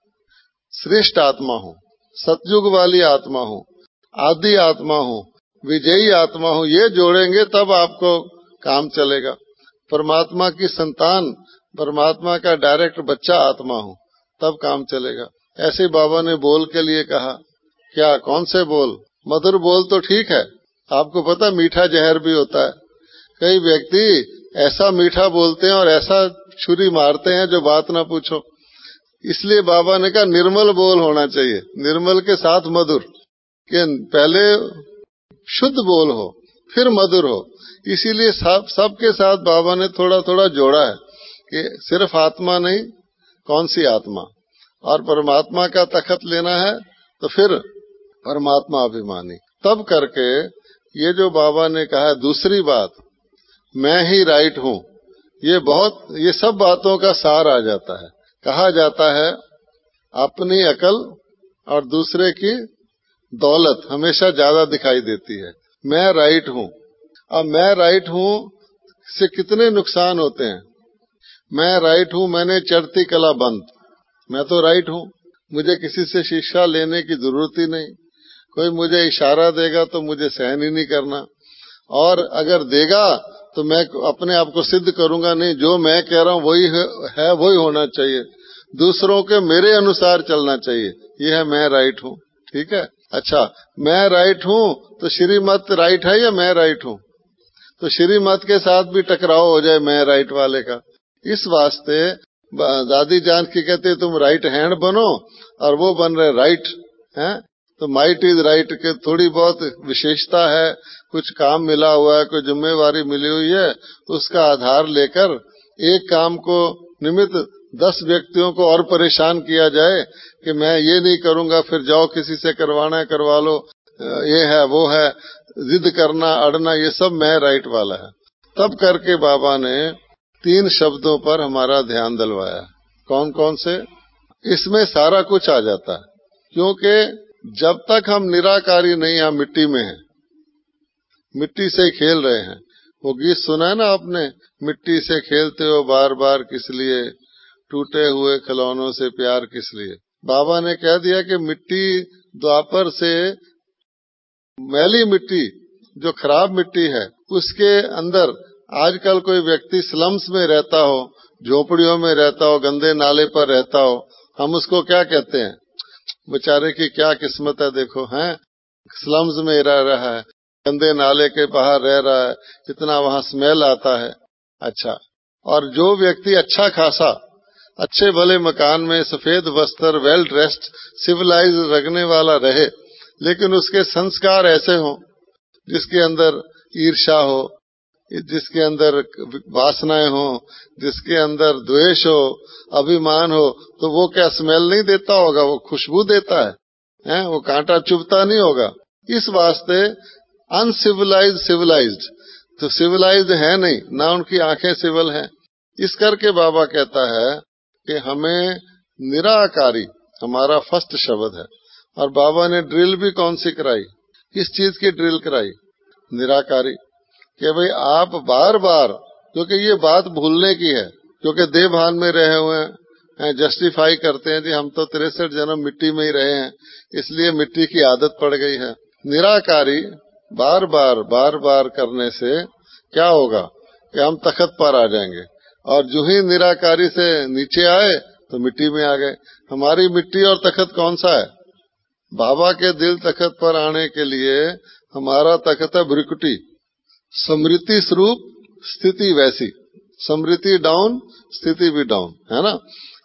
श्रेष्ठ आत्मा हूं, सतयुग वाली आत्मा हूं, आदि आत्मा हूं, विजयी आत्मा हूं। ये जोड़ेंगे तब आपको काम चलेगा। परमात्मा की संतान, परमात्मा का डायरेक्ट बच्चा आत्मा हूं, तब काम चलेगा। ऐसे बाबा ने बोल के लिए कहा। क्या? कौन से बोल? मधुर बोल तो ठीक है, आपको पता मीठा जहर भी होता है। कई व्यक्ति ऐसा मीठा बोलते हैं और ऐसा छुरी मारते हैं जो बात ना पूछो। इसलिए बाबा ने कहा निर्मल बोल होना चाहिए, निर्मल के साथ मधुर, कि पहले शुद्ध बोल हो फिर मधुर हो। इसीलिए सबके साथ बाबा ने थोड़ा थोड़ा जोड़ा है कि सिर्फ आत्मा नहीं, कौन सी आत्मा, और परमात्मा का तख्त लेना है तो फिर परमात्मा अभिमानी। तब करके ये जो बाबा ने कहा दूसरी बात, मैं ही राइट हूं, ये सब बातों का सार आ जाता है। कहा जाता है अपनी अकल और दूसरे की दौलत हमेशा ज्यादा दिखाई देती है। मैं राइट हूं। अब मैं राइट हूं से कितने नुकसान होते हैं? मैं राइट हूं, मैंने चढ़ती कला बंद, मैं तो राइट हूं, मुझे किसी से शिक्षा लेने की जरूरत ही नहीं। कोई मुझे इशारा देगा तो मुझे सहन ही नहीं करना, और अगर देगा तो मैं अपने आप को सिद्ध करूंगा नहीं, जो मैं कह रहा हूं वही है, वही होना चाहिए, दूसरों के मेरे अनुसार चलना चाहिए। ये है मैं राइट हूं। ठीक है। अच्छा, मैं राइट हूं तो श्रीमत राइट है या मैं राइट हूं? तो श्रीमत के साथ भी टकराव हो जाए मैं राइट वाले का। इस वास्ते दादी जान की कहते तुम राइट हैंड बनो और वो बन रहे राइट हैं। तो माइट इज राइट के थोड़ी बहुत विशेषता है, कुछ काम मिला हुआ है, कोई जिम्मेवारी मिली हुई है, उसका आधार लेकर एक काम को निमित्त 10 व्यक्तियों को और परेशान किया जाए कि मैं ये नहीं करूंगा, फिर जाओ किसी से करवाना है करवा लो, ये है वो है, जिद करना अड़ना, ये सब मैं राइट वाला है। तब करके बाबा ने 3 शब्दों पर हमारा ध्यान दिलवाया। कौन कौन से? इसमें सारा कुछ आ जाता है, क्योंकि जब तक हम निराकारी नहीं, हम मिट्टी में हैं, मिट्टी से खेल रहे हैं। वो गीत सुना है ना आपने, मिट्टी से खेलते हो बार बार किस लिए, टूटे हुए खिलौनों से प्यार किस लिए। बाबा ने कह दिया कि मिट्टी द्वापर से मैली मिट्टी, जो खराब मिट्टी है, उसके अंदर आजकल कोई व्यक्ति स्लम्स में रहता हो, झोपड़ियों में रहता हो, गंदे नाले पर रहता हो, हम उसको क्या कहते हैं? बेचारे की क्या किस्मत है, देखो हैं, स्लम्स में रह रहा है, गंदे नाले के बाहर रह रहा है, इतना वहां स्मेल आता है। अच्छा, और जो व्यक्ति अच्छा खासा अच्छे भले मकान में सफेद वस्त्र, वेल ड्रेस्ड, सिविलाइज रखने वाला रहे, लेकिन उसके संस्कार ऐसे हों जिसके अंदर ईर्ष्या हो, जिसके अंदर वासनाएं हो, जिसके अंदर द्वेष हो, अभिमान हो, तो वो क्या स्मेल नहीं देता होगा? वो खुशबू देता है, वो कांटा चुभता नहीं होगा। इस वास्ते अनसिविलाइज्ड सिविलाइज्ड तो सिविलाइज्ड है नहीं, ना उनकी आंखें सिविल हैं। इस करके बाबा कहता है कि हमें निराकारी हमारा फर्स्ट शब्द है। और बाबा ने ड्रिल भी कौन सी कराई? किस चीज की ड्रिल कराई? निराकारी। कि भाई आप बार बार, क्योंकि ये बात भूलने की है, क्योंकि देह भान में रहे हुए हैं, जस्टिफाई करते हैं कि हम तो 63 जन्म मिट्टी में ही रहे हैं, इसलिए मिट्टी की आदत पड़ गई है। निराकारी बार बार करने से क्या होगा कि हम तख्त पर आ जाएंगे, और जो ही निराकारी से नीचे आए तो मिट्टी में आ गए। हमारी मिट्टी और तख्त कौन सा है? बाबा के दिल तख्त पर आने के लिए हमारा तख्त है भ्रिकुटी, समृति स्वरूप, स्थिति वैसी, समृति डाउन, स्थिति भी डाउन, है ना।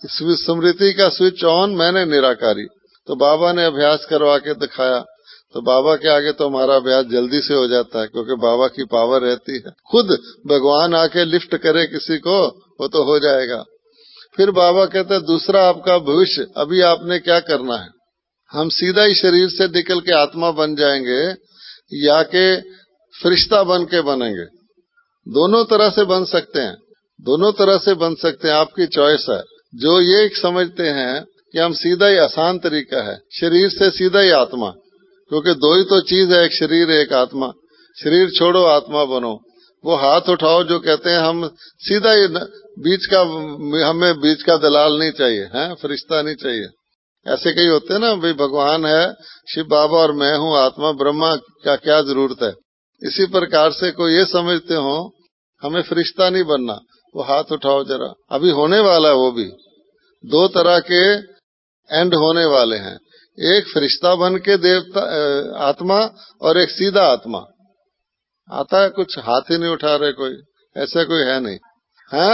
समृति का स्विच ऑन मैंने निराकारी। तो बाबा ने अभ्यास करवा के दिखाया, तो बाबा के आगे तो हमारा अभ्यास जल्दी से हो जाता है, क्योंकि बाबा की पावर रहती है। खुद भगवान आके लिफ्ट करे किसी को, वो तो हो जाएगा। फिर बाबा कहते हैं दूसरा आपका भविष्य, अभी आपने क्या करना है। हम सीधा ही शरीर से निकल के आत्मा बन जाएंगे या के फरिश्ता बन के बनेंगे। दोनों तरह से बन सकते हैं, दोनों तरह से बन सकते हैं, आपकी चॉइस है। जो ये समझते हैं कि हम सीधा ही आसान तरीका है, शरीर से सीधा ही आत्मा, क्योंकि दो ही तो चीज है, एक शरीर एक आत्मा। शरीर छोड़ो आत्मा बनो। वो हाथ उठाओ जो कहते हैं हम सीधा ही बीच का, हमें बीच का दलाल नहीं चाहिए, हैं, फरिश्ता नहीं चाहिए। ऐसे कई होते हैं ना, भाई भगवान है, शिव बाबा और मैं हूँ आत्मा ब्रह्मा, क्या क्या जरूरत है। इसी प्रकार से कोई ये समझते हो हमें फरिश्ता नहीं बनना, वो हाथ उठाओ जरा। अभी होने वाला है वो भी। 2 तरह के एंड होने वाले हैं, एक फरिश्ता बन के देवता आत्मा, और एक सीधा आत्मा। आता है कुछ, हाथ ही नहीं उठा रहे कोई, ऐसा कोई है नहीं, है।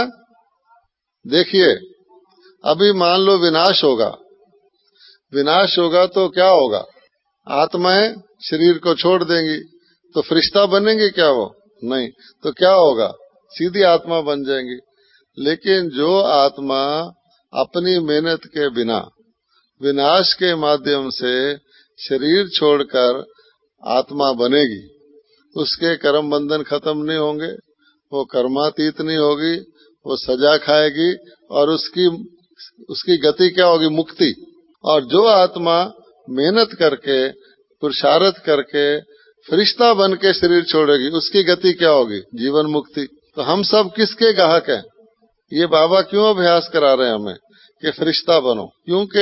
देखिए अभी मान लो विनाश होगा, विनाश होगा तो क्या होगा? आत्माएं शरीर को छोड़ देंगी, तो फरिश्ता बनेंगे क्या? वो नहीं। तो क्या होगा? सीधी आत्मा बन जाएंगी। लेकिन जो आत्मा अपनी मेहनत के बिना विनाश के माध्यम से शरीर छोड़कर आत्मा बनेगी, उसके कर्म बंधन खत्म नहीं होंगे, वो कर्मातीत नहीं होगी, वो सजा खाएगी, और उसकी गति क्या होगी? मुक्ति। और जो आत्मा मेहनत करके पुरुषार्थ करके फरिश्ता बन के शरीर छोड़ेगी, उसकी गति क्या होगी? जीवन मुक्ति। तो हम सब किसके ग्राहक हैं? ये बाबा क्यों अभ्यास करा रहे हैं हमें कि फरिश्ता बनो? क्योंकि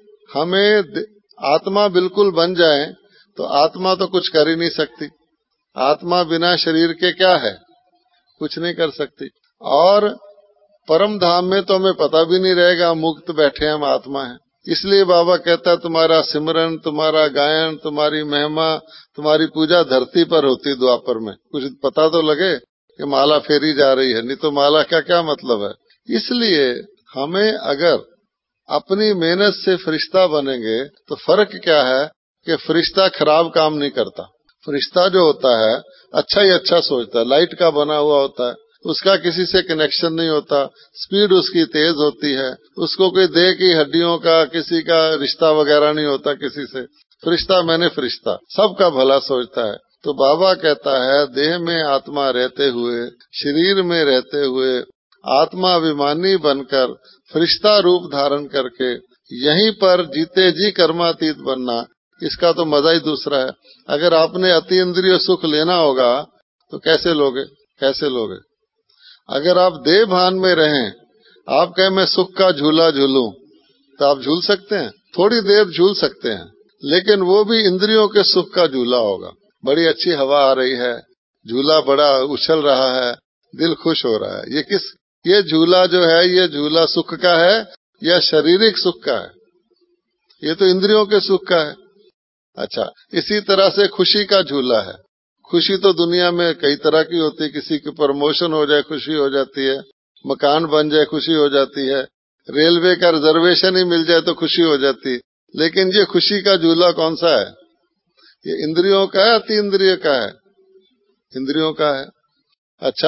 हमें आत्मा बिल्कुल बन जाए तो आत्मा तो कुछ कर ही नहीं सकती। आत्मा बिना शरीर के क्या है? कुछ नहीं कर सकती। और परम धाम में तो हमें पता भी नहीं रहेगा, मुक्त बैठे हम आत्मा हैं। इसलिए बाबा कहता है तुम्हारा सिमरन, तुम्हारा गायन, तुम्हारी महिमा, तुम्हारी पूजा धरती पर होती द्वापर में। कुछ पता तो लगे कि माला फेरी जा रही है, नहीं तो माला का क्या मतलब है। इसलिए हमें अगर अपनी मेहनत से फरिश्ता बनेंगे तो फर्क क्या है? कि फरिश्ता खराब काम नहीं करता। फरिश्ता जो होता है अच्छा ही अच्छा सोचता है, लाइट का बना हुआ होता है, उसका किसी से कनेक्शन नहीं होता, स्पीड उसकी तेज होती है, उसको कोई देह की हड्डियों का किसी का रिश्ता वगैरह नहीं होता किसी से। फरिश्ता मैंने फरिश्ता सबका भला सोचता है। तो बाबा कहता है देह में आत्मा रहते हुए, शरीर में रहते हुए, आत्मा अभिमानी बनकर फरिश्ता रूप धारण करके यहीं पर जीते जी कर्मातीत बनना, इसका तो मजा ही दूसरा है। अगर आपने अति इंद्रिय सुख लेना होगा तो कैसे लोगे, कैसे लोगे? अगर आप देह भान में रहें, आप कहें मैं सुख का झूला झूलूं, तो आप झूल सकते हैं, थोड़ी देर झूल सकते हैं, लेकिन वो भी इंद्रियों के सुख का झूला होगा। बड़ी अच्छी हवा आ रही है, झूला बड़ा उछल रहा है, दिल खुश हो रहा है। ये झूला जो है, ये झूला सुख का है या शारीरिक सुख का है? ये तो इंद्रियों के सुख का है। अच्छा, इसी तरह से खुशी का झूला है। खुशी तो दुनिया में कई तरह की होती है, किसी की प्रमोशन हो जाए खुशी हो जाती है, मकान बन जाए खुशी हो जाती है, रेलवे का रिजर्वेशन ही मिल जाए तो खुशी हो जाती है। लेकिन ये खुशी का झूला कौन सा है? ये इंद्रियों का है, अति इंद्रिय का है? इंद्रियों का है। अच्छा,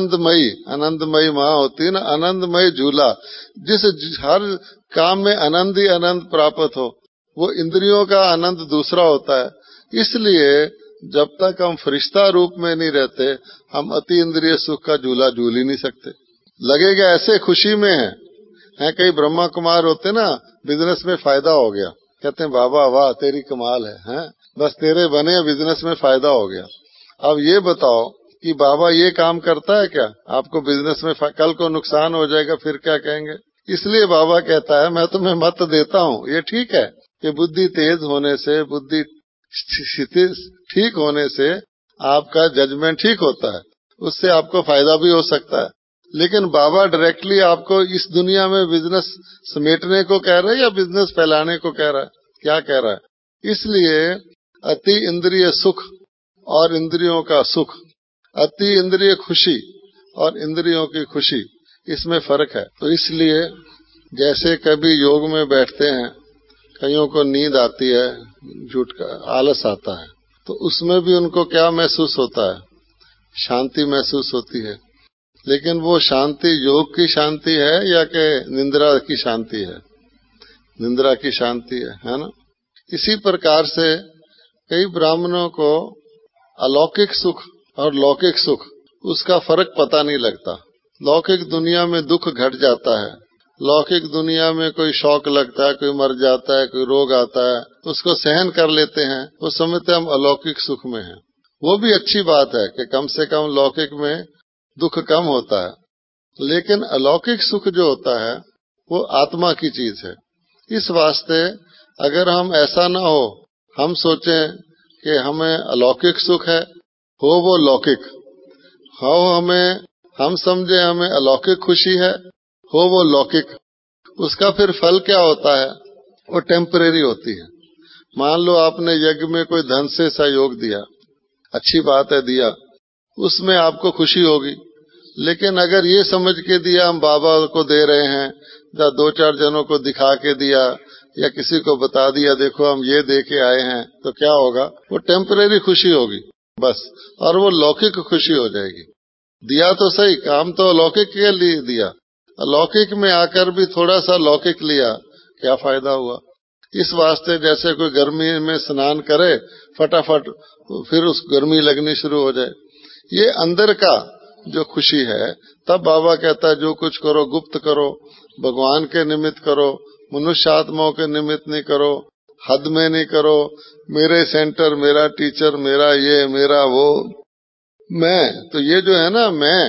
आनंदमयी माँ होती है ना, आनंदमयी झूला, जिस हर काम में आनंद ही आनंद प्राप्त हो, वो इंद्रियों का आनंद दूसरा होता है। इसलिए जब तक हम फरिश्ता रूप में नहीं रहते, हम अति इंद्रिय सुख का झूला झूल ही नहीं सकते। लगेगा ऐसे खुशी में है कई ब्रह्मा कुमार होते ना, बिजनेस में फायदा हो गया, कहते हैं बाबा वाह तेरी कमाल है, बस तेरे बने बिजनेस में फायदा हो गया। अब ये बताओ कि बाबा ये काम करता है क्या? आपको बिजनेस में कल को नुकसान हो जाएगा, फिर क्या कहेंगे? इसलिए बाबा कहता है मैं तुम्हें मत देता हूँ। ये ठीक है कि बुद्धि तेज होने से, बुद्धि ठीक होने से आपका जजमेंट ठीक होता है, उससे आपको फायदा भी हो सकता है। लेकिन बाबा डायरेक्टली आपको इस दुनिया में बिजनेस समेटने को कह रहा है या बिजनेस फैलाने को कह रहा है? क्या कह रहा है? इसलिए अति इंद्रिय सुख और इंद्रियों का सुख, अति इंद्रिय खुशी और इंद्रियों की खुशी, इसमें फर्क है। तो इसलिए जैसे कभी योग में बैठते हैं, कईयों को नींद आती है, झूठ का आलस आता है, तो उसमें भी उनको क्या महसूस होता है? शांति महसूस होती है। लेकिन वो शांति योग की शांति है या कि निंद्रा की शांति है? निंद्रा की शांति है ना? इसी प्रकार से कई ब्राह्मणों को अलौकिक सुख और लौकिक सुख, उसका फर्क पता नहीं लगता। लौकिक दुनिया में दुख घट जाता है, लौकिक दुनिया में कोई शौक लगता है, कोई मर जाता है, कोई रोग आता है, उसको सहन कर लेते हैं, वो समझते हम अलौकिक सुख में हैं। वो भी अच्छी बात है कि कम से कम लौकिक में दुख कम होता है, लेकिन अलौकिक सुख जो होता है वो आत्मा की चीज है। इस वास्ते अगर हम ऐसा ना हो, हम सोचें कि हमें अलौकिक सुख है, हो वो लौकिक हो, हम समझे हमें अलौकिक खुशी है, हो वो लौकिक, उसका फिर फल क्या होता है? वो टेम्परेरी होती है। मान लो आपने यज्ञ में कोई धन से सहयोग दिया, अच्छी बात है दिया, उसमें आपको खुशी होगी। लेकिन अगर ये समझ के दिया हम बाबा को दे रहे हैं, या 2-4 जनों को दिखा के दिया, या किसी को बता दिया देखो हम ये दे के आए हैं, तो क्या होगा? वो टेम्परेरी खुशी होगी बस, और वो लौकिक खुशी हो जाएगी। दिया तो सही, काम तो लौकिक के लिए दिया, अलौकिक में आकर भी थोड़ा सा लौकिक लिया, क्या फायदा हुआ? इस वास्ते जैसे कोई गर्मी में स्नान करे फटाफट, फिर उस गर्मी लगनी शुरू हो जाए, ये अंदर का जो खुशी है। तब बाबा कहता है जो कुछ करो गुप्त करो, भगवान के निमित्त करो, मनुष्य आत्माओं के निमित्त नहीं करो, हद में नहीं करो, मेरे सेंटर, मेरा टीचर, मेरा ये, मेरा वो, मैं। तो ये जो है ना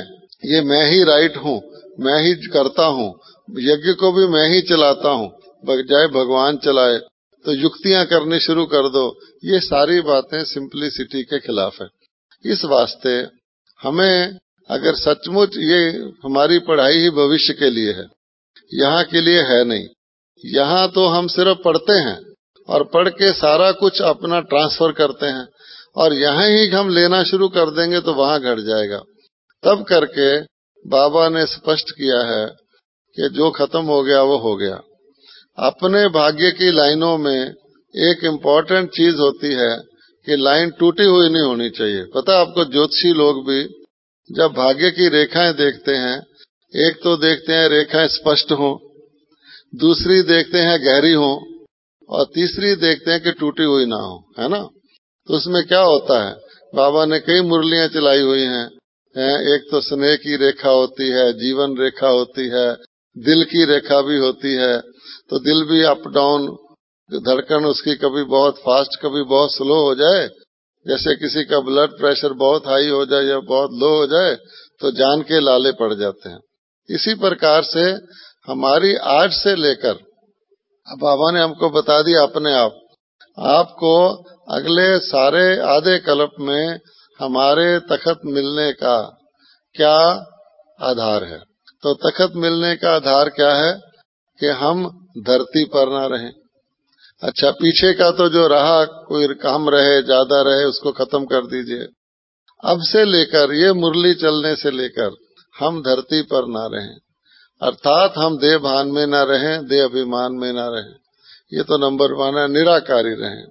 मैं ही राइट हूँ, मैं ही करता हूँ, यज्ञ को भी मैं ही चलाता हूँ, बजाय भगवान चलाए, तो युक्तियां करनी शुरू कर दो। ये सारी बातें सिंपलिसिटी के खिलाफ है। इस वास्ते हमें अगर सचमुच ये हमारी पढ़ाई ही भविष्य के लिए है, यहाँ के लिए है नहीं। यहाँ तो हम सिर्फ पढ़ते हैं और पढ़ के सारा कुछ अपना ट्रांसफर करते हैं, और यहाँ ही हम लेना शुरू कर देंगे तो वहाँ घट जाएगा। तब करके बाबा ने स्पष्ट किया है कि जो खत्म हो गया वो हो गया। अपने भाग्य की लाइनों में एक इम्पोर्टेंट चीज होती है कि लाइन टूटी हुई नहीं होनी चाहिए। पता आपको, ज्योतिषी लोग भी जब भाग्य की रेखाएं देखते हैं, एक तो देखते हैं रेखाएं स्पष्ट हो, दूसरी देखते हैं गहरी हो, और तीसरी देखते हैं कि टूटी हुई ना हो, है ना। तो उसमें क्या होता है, बाबा ने कई मुरलियां चलाई हुई हैं। एक तो स्नेह की रेखा होती है, जीवन रेखा होती है, दिल की रेखा भी होती है। तो दिल भी अप डाउन, धड़कन उसकी कभी बहुत फास्ट कभी बहुत स्लो हो जाए, जैसे किसी का ब्लड प्रेशर बहुत हाई हो जाए या बहुत लो हो जाए तो जान के लाले पड़ जाते हैं। इसी प्रकार से हमारी आज से लेकर, बाबा ने हमको बता दिया अपने आप, आपको अगले सारे आधे कल्प में हमारे तखत मिलने का क्या आधार है। तो तखत मिलने का आधार क्या है कि हम धरती पर ना रहें। अच्छा, पीछे का तो जो रहा, कोई कम रहे ज्यादा रहे उसको खत्म कर दीजिए। अब से लेकर ये मुरली चलने से लेकर हम धरती पर ना रहें, अर्थात हम देह भान में ना रहें, देह अभिमान में ना रहें। ये तो नंबर 1 है, निराकारी रहें।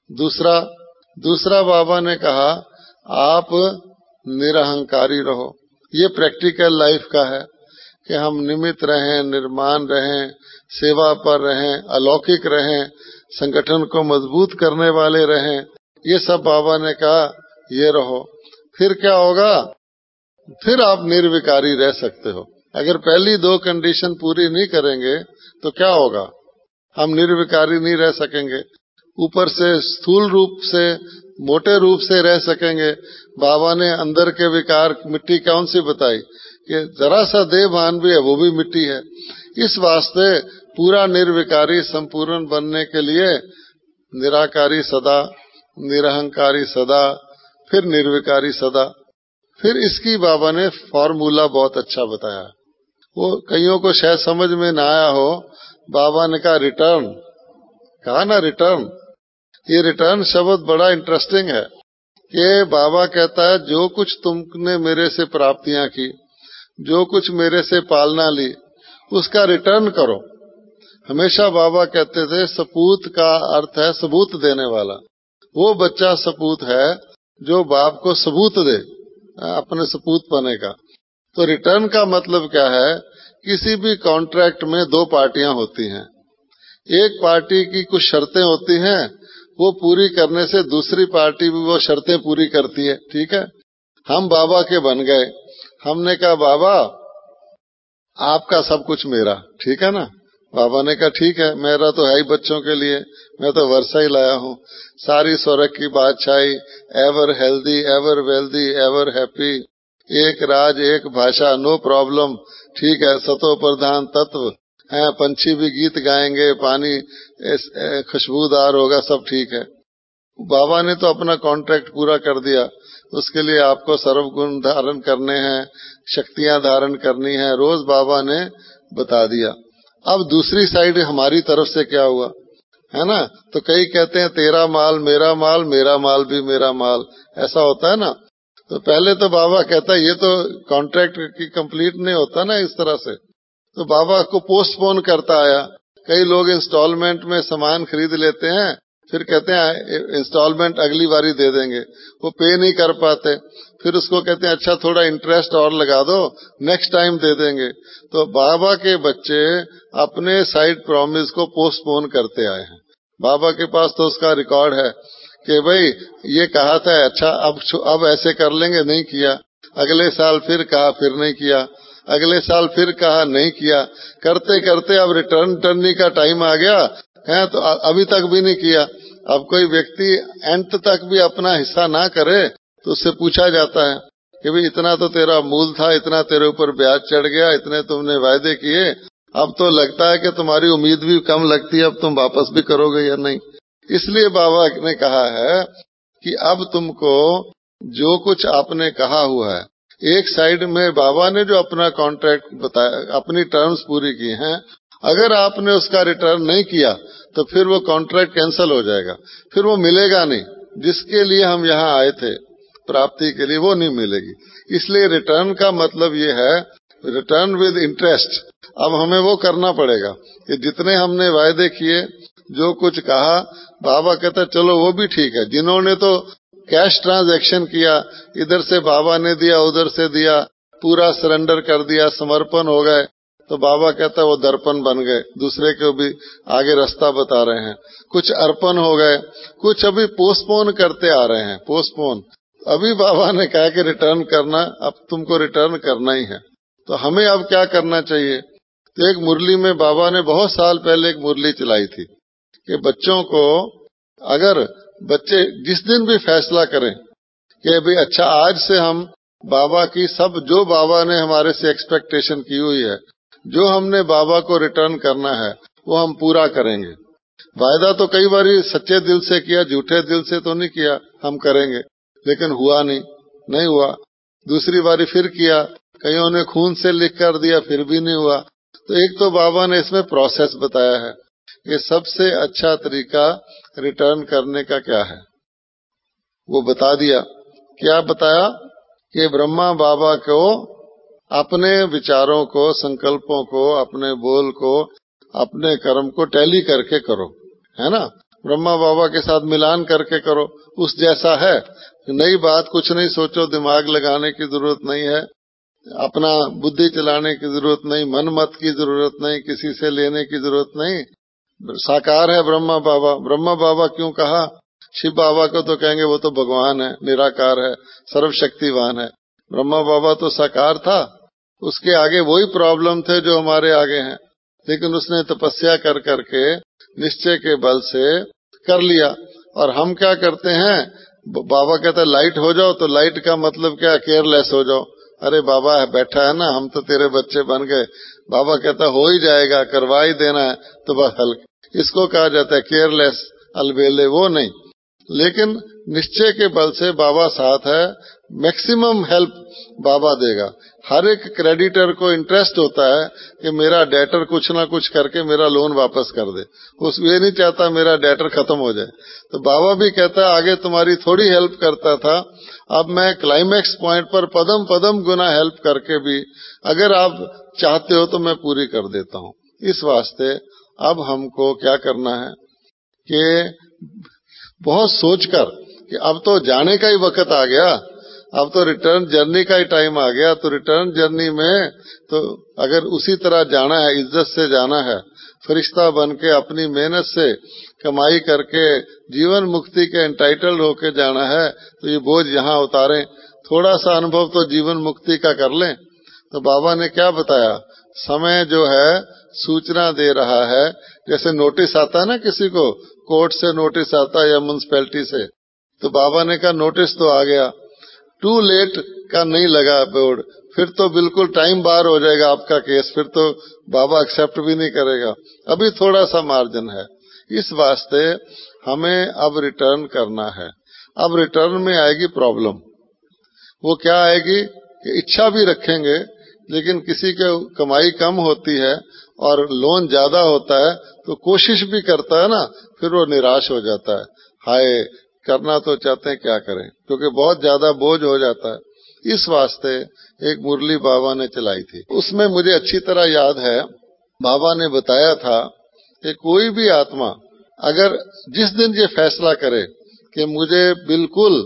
दूसरा बाबा ने कहा आप निरहंकारी रहो। ये प्रैक्टिकल लाइफ का है कि हम निमित्त रहें, निर्माण रहें, सेवा पर रहें, अलौकिक रहें, संगठन को मजबूत करने वाले रहें। ये सब बाबा ने कहा ये रहो। फिर क्या होगा, फिर आप निर्विकारी रह सकते हो। अगर पहली 2 कंडीशन पूरी नहीं करेंगे तो क्या होगा, हम निर्विकारी नहीं रह सकेंगे। ऊपर से स्थूल रूप से, मोटे रूप से रह सकेंगे। बाबा ने अंदर के विकार मिट्टी कौन सी बताई कि जरा सा देह भान भी है, वो भी मिट्टी है। इस वास्ते पूरा निर्विकारी संपूर्ण बनने के लिए निराकारी सदा, निरहंकारी सदा, फिर निर्विकारी सदा। फिर इसकी बाबा ने फॉर्मूला बहुत अच्छा बताया, वो कईयों को शायद समझ में ना आया हो। बाबा ने कहा रिटर्न, कहा ना रिटर्न। ये रिटर्न शब्द बड़ा इंटरेस्टिंग है कि बाबा कहता है जो कुछ तुमने मेरे से प्राप्तियां की, जो कुछ मेरे से पालना ली, उसका रिटर्न करो। हमेशा बाबा कहते थे सपूत का अर्थ है सबूत देने वाला। वो बच्चा सपूत है जो बाप को सबूत दे अपने सपूत पने का। तो रिटर्न का मतलब क्या है, किसी भी कॉन्ट्रैक्ट में 2 पार्टियां होती हैं। एक पार्टी की कुछ शर्तें होती हैं, वो पूरी करने से दूसरी पार्टी भी वो शर्तें पूरी करती है। ठीक है, हम बाबा के बन गए, हमने कहा बाबा आपका सब कुछ मेरा, ठीक है ना। बाबा ने कहा ठीक है, मेरा तो है ही बच्चों के लिए, मैं तो वर्षा ही लाया हूँ। सारी स्वर्ग की बादशाही, ever healthy, ever wealthy, ever happy, एक राज एक भाषा, नो प्रॉब्लम, ठीक है। सतो प्रधान तत्व है, पंछी भी गीत गाएंगे, पानी खुशबूदार होगा, सब ठीक है। बाबा ने तो अपना कॉन्ट्रैक्ट पूरा कर दिया। उसके लिए आपको सर्वगुण धारण करने हैं, शक्तियां धारण करनी है, रोज बाबा ने बता दिया। अब दूसरी साइड हमारी तरफ से क्या हुआ, है ना। तो कई कहते हैं तेरा माल मेरा माल, मेरा माल भी मेरा माल, ऐसा होता है ना। तो पहले तो बाबा कहता है ये तो कॉन्ट्रैक्ट की कंप्लीट नहीं होता ना इस तरह से। तो बाबा को पोस्टपोन करता आया। कई लोग इंस्टॉलमेंट में सामान खरीद लेते हैं, फिर कहते हैं इंस्टॉलमेंट अगली बारी दे देंगे, वो पे नहीं कर पाते, फिर उसको कहते हैं अच्छा थोड़ा इंटरेस्ट और लगा दो, नेक्स्ट टाइम दे देंगे। तो बाबा के बच्चे अपने साइड प्रॉमिस को पोस्टपोन करते आए हैं। बाबा के पास तो उसका रिकॉर्ड है कि भाई ये कहा था, अच्छा अब ऐसे कर लेंगे, नहीं किया। अगले साल फिर कहा, फिर नहीं किया। अगले साल फिर कहा, नहीं किया। करते करते अब रिटर्न टर्नी का टाइम आ गया है, तो अभी तक भी नहीं किया। अब कोई व्यक्ति अंत तक भी अपना हिस्सा ना करे तो उससे पूछा जाता है कि भाई इतना तो तेरा मूल था, इतना तेरे ऊपर ब्याज चढ़ गया, इतने तुमने वायदे किए, अब तो लगता है कि तुम्हारी उम्मीद भी कम लगती है, अब तुम वापस भी करोगे या नहीं। इसलिए बाबा ने कहा है कि अब तुमको जो कुछ आपने कहा हुआ है, एक साइड में बाबा ने जो अपना कॉन्ट्रैक्ट बताया, अपनी टर्म्स पूरी की हैं, अगर आपने उसका रिटर्न नहीं किया तो फिर वो कॉन्ट्रैक्ट कैंसिल हो जाएगा, फिर वो मिलेगा नहीं। जिसके लिए हम यहाँ आए थे प्राप्ति के लिए, वो नहीं मिलेगी। इसलिए रिटर्न का मतलब ये है रिटर्न विद इंटरेस्ट। अब हमें वो करना पड़ेगा कि जितने हमने वायदे किए जो कुछ कहा, बाबा कहता चलो वो भी ठीक है। जिन्होंने तो कैश ट्रांजैक्शन किया, इधर से बाबा ने दिया, उधर से दिया, पूरा सरेंडर कर दिया, समर्पण हो गए, तो बाबा कहता वो दर्पण बन गए, दूसरे को भी आगे रास्ता बता रहे हैं। कुछ अर्पण हो गए, कुछ अभी पोस्टपोन करते आ रहे हैं, पोस्टपोन। अभी बाबा ने कहा कि रिटर्न करना, अब तुमको रिटर्न करना ही है। तो हमें अब क्या करना चाहिए? तो एक मुरली में बाबा ने बहुत साल पहले एक मुरली चलाई थी कि बच्चों को, अगर बच्चे जिस दिन भी फैसला करें कि भाई अच्छा आज से हम बाबा की सब, जो बाबा ने हमारे से एक्सपेक्टेशन की हुई है, जो हमने बाबा को रिटर्न करना है, वो हम पूरा करेंगे। वायदा तो कई बार सच्चे दिल से किया, झूठे दिल से तो नहीं किया, हम करेंगे, लेकिन हुआ नहीं हुआ। दूसरी बारी फिर किया, कईयों ने खून से लिख कर दिया, फिर भी नहीं हुआ। तो एक तो बाबा ने इसमें प्रोसेस बताया है कि सबसे अच्छा तरीका रिटर्न करने का क्या है, वो बता दिया। क्या बताया? कि ब्रह्मा बाबा को अपने विचारों को, संकल्पों को, अपने बोल को, अपने कर्म को टैली करके करो, है ना। ब्रह्मा बाबा के साथ मिलान करके करो, उस जैसा है। नई बात कुछ नहीं सोचो, दिमाग लगाने की जरूरत नहीं है, अपना बुद्धि चलाने की जरूरत नहीं, मन मत की जरूरत नहीं, किसी से लेने की जरूरत नहीं। साकार है ब्रह्मा बाबा। ब्रह्मा बाबा क्यों कहा? शिव बाबा को तो कहेंगे वो तो भगवान है, निराकार है, सर्वशक्तिवान है। ब्रह्मा बाबा तो साकार था, उसके आगे वही प्रॉब्लम थे जो हमारे आगे हैं, लेकिन उसने तपस्या कर करके निश्चय के बल से कर लिया। और हम क्या करते हैं? बाबा कहता है लाइट हो जाओ, तो लाइट का मतलब क्या? केयरलेस हो जाओ। अरे बाबा बैठा है ना, हम तो तेरे बच्चे बन गए। बाबा कहता हो ही जाएगा, करवा ही देना है, तो बस हल्के। इसको कहा जाता है केयरलेस, अलबेले, वो नहीं। लेकिन निश्चय के बल से बाबा साथ है, मैक्सिमम हेल्प बाबा देगा। हर एक क्रेडिटर को इंटरेस्ट होता है कि मेरा डेटर कुछ ना कुछ करके मेरा लोन वापस कर दे, उस ये नहीं चाहता मेरा डेटर खत्म हो जाए। तो बाबा भी कहता है आगे तुम्हारी थोड़ी हेल्प करता था, अब मैं क्लाइमैक्स पॉइंट पर पदम पदम गुना हेल्प करके भी अगर आप चाहते हो तो मैं पूरी कर देता हूँ। इस वास्ते अब हमको क्या करना है कि बहुत सोचकर कि अब तो जाने का ही वक्त आ गया, अब तो रिटर्न जर्नी का ही टाइम आ गया। तो रिटर्न जर्नी में तो अगर उसी तरह जाना है, इज्जत से जाना है, फरिश्ता बन के अपनी मेहनत से कमाई करके जीवन मुक्ति के एंटाइटल्ड होके जाना है, तो ये बोझ यहाँ उतारें, थोड़ा सा अनुभव तो जीवन मुक्ति का कर लें। तो बाबा ने क्या बताया? समय जो है सूचना दे रहा है, जैसे नोटिस आता है ना किसी को, कोर्ट से नोटिस आता है या म्युनिसिपैलिटी से, तो बाबा ने कहा नोटिस तो आ गया, टू लेट का नहीं लगा बोर्ड, फिर तो बिल्कुल टाइम बार हो जाएगा आपका केस, फिर तो बाबा एक्सेप्ट भी नहीं करेगा, अभी थोड़ा सा मार्जिन है। इस वास्ते हमें अब रिटर्न करना है। अब रिटर्न में आएगी प्रॉब्लम। वो क्या आएगी कि इच्छा भी रखेंगे, लेकिन किसी के कमाई कम होती है और लोन ज्यादा होता है, तो कोशिश भी करता है ना, फिर वो निराश हो जाता है, हाय करना तो चाहते हैं क्या करें, क्योंकि बहुत ज्यादा बोझ हो जाता है। इस वास्ते एक मुरली बाबा ने चलाई थी, उसमें मुझे अच्छी तरह याद है, बाबा ने बताया था कि कोई भी आत्मा अगर जिस दिन ये फैसला करे कि मुझे बिल्कुल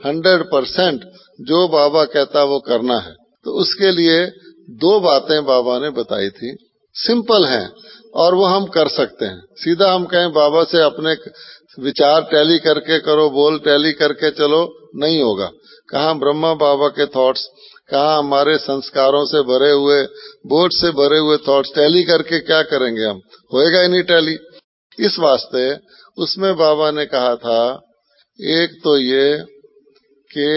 100% जो बाबा कहता वो करना है, तो उसके लिए 2 बातें बाबा ने बताई थी, सिंपल हैं और वो हम कर सकते हैं। सीधा हम कहें बाबा से अपने विचार टैली करके करो, बोल टैली करके चलो, नहीं होगा। कहाँ ब्रह्मा बाबा के थॉट्स, कहाँ हमारे संस्कारों से भरे हुए, बोझ से भरे हुए थॉट्स टैली करके क्या करेंगे हम? होएगा ही नहीं टैली। इस वास्ते उसमें बाबा ने कहा था, एक तो ये कि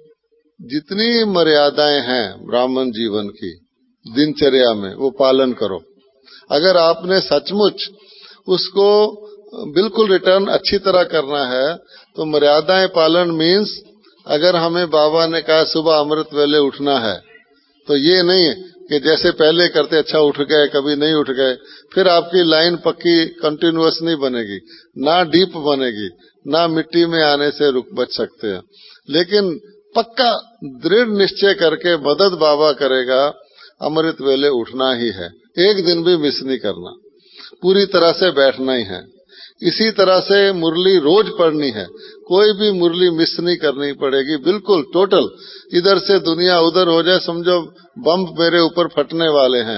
जितनी मर्यादाएं हैं ब्राह्मण जीवन की दिनचर्या में, वो पालन करो। अगर आपने सचमुच उसको बिल्कुल रिटर्न अच्छी तरह करना है, तो मर्यादाएं पालन मीन्स, अगर हमें बाबा ने कहा सुबह अमृत वेले उठना है, तो ये नहीं कि जैसे पहले करते अच्छा उठ गए, कभी नहीं उठ गए, फिर आपकी लाइन पक्की कंटिन्यूअस नहीं बनेगी, ना डीप बनेगी, ना मिट्टी में आने से रुक बच सकते हैं। लेकिन पक्का दृढ़ निश्चय करके मदद बाबा करेगा, अमृत वेले उठना ही है, एक दिन भी मिस नहीं करना, पूरी तरह से बैठना ही है। इसी तरह से मुरली रोज पढ़नी है, कोई भी मुरली मिस नहीं करनी पड़ेगी, बिल्कुल टोटल। इधर से दुनिया उधर हो जाए, समझो बम मेरे ऊपर फटने वाले हैं।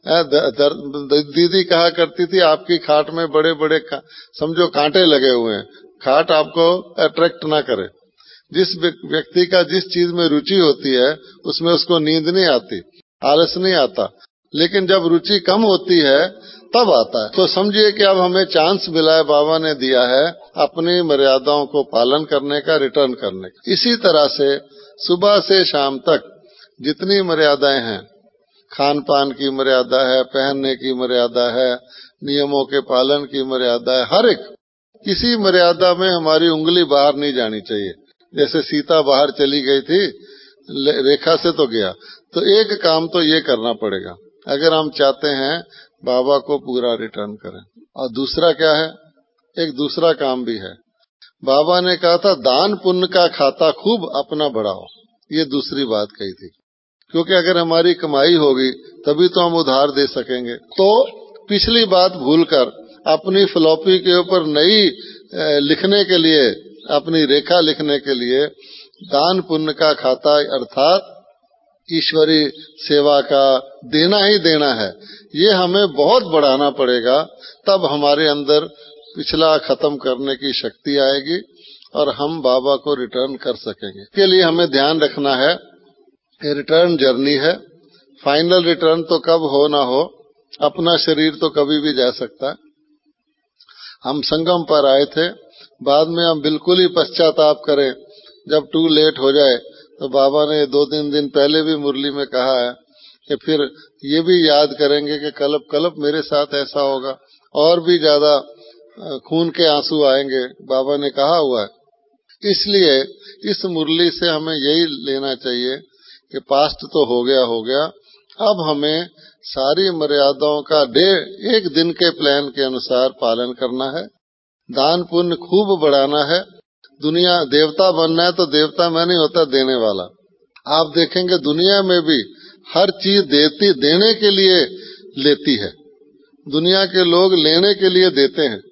दीदी कहा करती थी आपकी खाट में बड़े बड़े समझो कांटे लगे हुए हैं, खाट आपको अट्रैक्ट ना करे। जिस व्यक्ति का जिस चीज में रुचि होती है उसमें उसको नींद नहीं आती, आलस नहीं आता, लेकिन जब रुचि कम होती है तब आता है। तो समझिए कि अब हमें चांस मिला है, बाबा ने दिया है अपनी मर्यादाओं को पालन करने का, रिटर्न करने का। इसी तरह से सुबह से शाम तक जितनी मर्यादाएं हैं, खान पान की मर्यादा है, पहनने की मर्यादा है, नियमों के पालन की मर्यादा है, हर एक किसी मर्यादा में हमारी उंगली बाहर नहीं जानी चाहिए। जैसे सीता बाहर चली गई थी, रेखा से तो गया, तो एक काम तो ये करना पड़ेगा अगर हम चाहते हैं बाबा को पूरा रिटर्न करें। और दूसरा क्या है, एक दूसरा काम भी है। बाबा ने कहा था दान पुण्य का खाता खूब अपना बढ़ाओ, ये दूसरी बात कही थी, क्योंकि अगर हमारी कमाई होगी तभी तो हम उधार दे सकेंगे। तो पिछली बात भूलकर अपनी फ्लॉपी के ऊपर नई लिखने के लिए, अपनी रेखा लिखने के लिए दान पुण्य का खाता अर्थात ईश्वरी सेवा का देना ही देना है, ये हमें बहुत बढ़ाना पड़ेगा। तब हमारे अंदर पिछला खत्म करने की शक्ति आएगी और हम बाबा को रिटर्न कर सकेंगे। इसके लिए हमें ध्यान रखना है कि रिटर्न जर्नी है, फाइनल रिटर्न तो कब हो ना हो, अपना शरीर तो कभी भी जा सकता है। हम संगम पर आए थे, बाद में हम बिल्कुल ही पश्चाताप करें जब टू लेट हो जाए, तो बाबा ने 2-3 दिन पहले भी मुरली में कहा है कि फिर ये भी याद करेंगे कि कलप मेरे साथ ऐसा होगा, और भी ज्यादा खून के आंसू आएंगे, बाबा ने कहा हुआ है। इसलिए इस मुरली से हमें यही लेना चाहिए कि पास्ट तो हो गया, अब हमें सारी मर्यादाओं का एक दिन के प्लान के अनुसार पालन करना है, दान पुण्य खूब बढ़ाना है। दुनिया देवता बनना है तो देवता में नहीं होता देने वाला। आप देखेंगे दुनिया में भी हर चीज देने के लिए लेती है, दुनिया के लोग लेने के लिए देते हैं,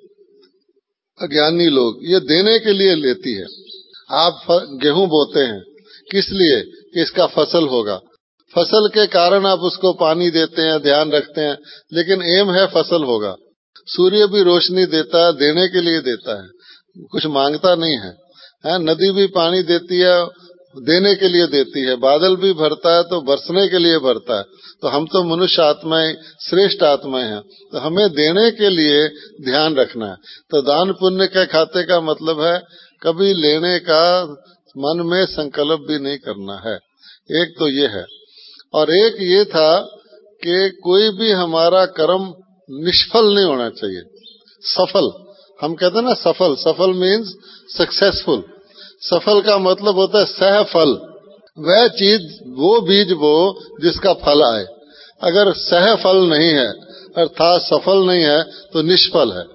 अज्ञानी लोग ये देने के लिए लेती है। आप गेहूं बोते हैं किस लिए कि इसका फसल होगा, फसल के कारण आप उसको पानी देते हैं, ध्यान रखते हैं, लेकिन एम है फसल होगा। सूर्य भी रोशनी देता है, देने के लिए देता है, कुछ मांगता नहीं है। नदी भी पानी देती है, देने के लिए देती है, बादल भी भरता है तो बरसने के लिए भरता है। तो हम तो मनुष्य आत्माएं, श्रेष्ठ आत्माएं हैं, तो हमें देने के लिए ध्यान रखना है। तो दान पुण्य के खाते का मतलब है कभी लेने का मन में संकल्प भी नहीं करना है, एक तो ये है। और एक ये था कि कोई भी हमारा कर्म निष्फल नहीं होना चाहिए, सफल। हम कहते हैं ना सफल मीन्स सक्सेसफुल। सफल का मतलब होता है सहफल, वह चीज, वो बीज वो जिसका फल आए। अगर सहफल नहीं है अर्थात सफल नहीं है तो निष्फल है।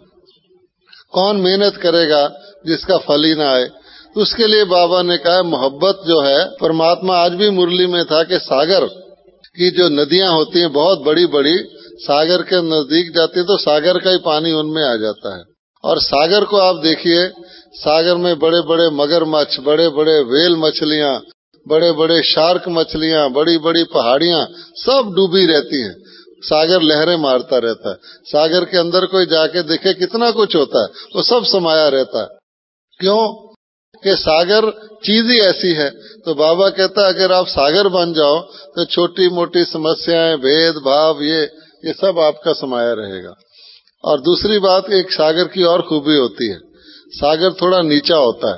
कौन मेहनत करेगा जिसका फल ही ना आए। तो उसके लिए बाबा ने कहा मोहब्बत जो है, परमात्मा आज भी मुरली में था कि सागर की जो नदियां होती हैं बहुत बड़ी बड़ी, सागर के नजदीक जाती है तो सागर का ही पानी उनमें आ जाता है। और सागर को आप देखिए, सागर में बड़े बड़े मगरमच्छ, बड़े बड़े व्हेल मछलियां, बड़े बड़े शार्क मछलियां, बड़ी बड़ी पहाड़ियां सब डूबी रहती हैं। सागर लहरें मारता रहता है। सागर के अंदर कोई जाके देखे कितना कुछ होता है, वो सब समाया रहता है। क्यों कि सागर चीज ही ऐसी है। तो बाबा कहता है अगर आप सागर बन जाओ तो छोटी मोटी समस्याएं, भेदभाव, ये सब आपका समाया रहेगा। और दूसरी बात, एक सागर की और खूबी होती है, सागर थोड़ा नीचा होता है।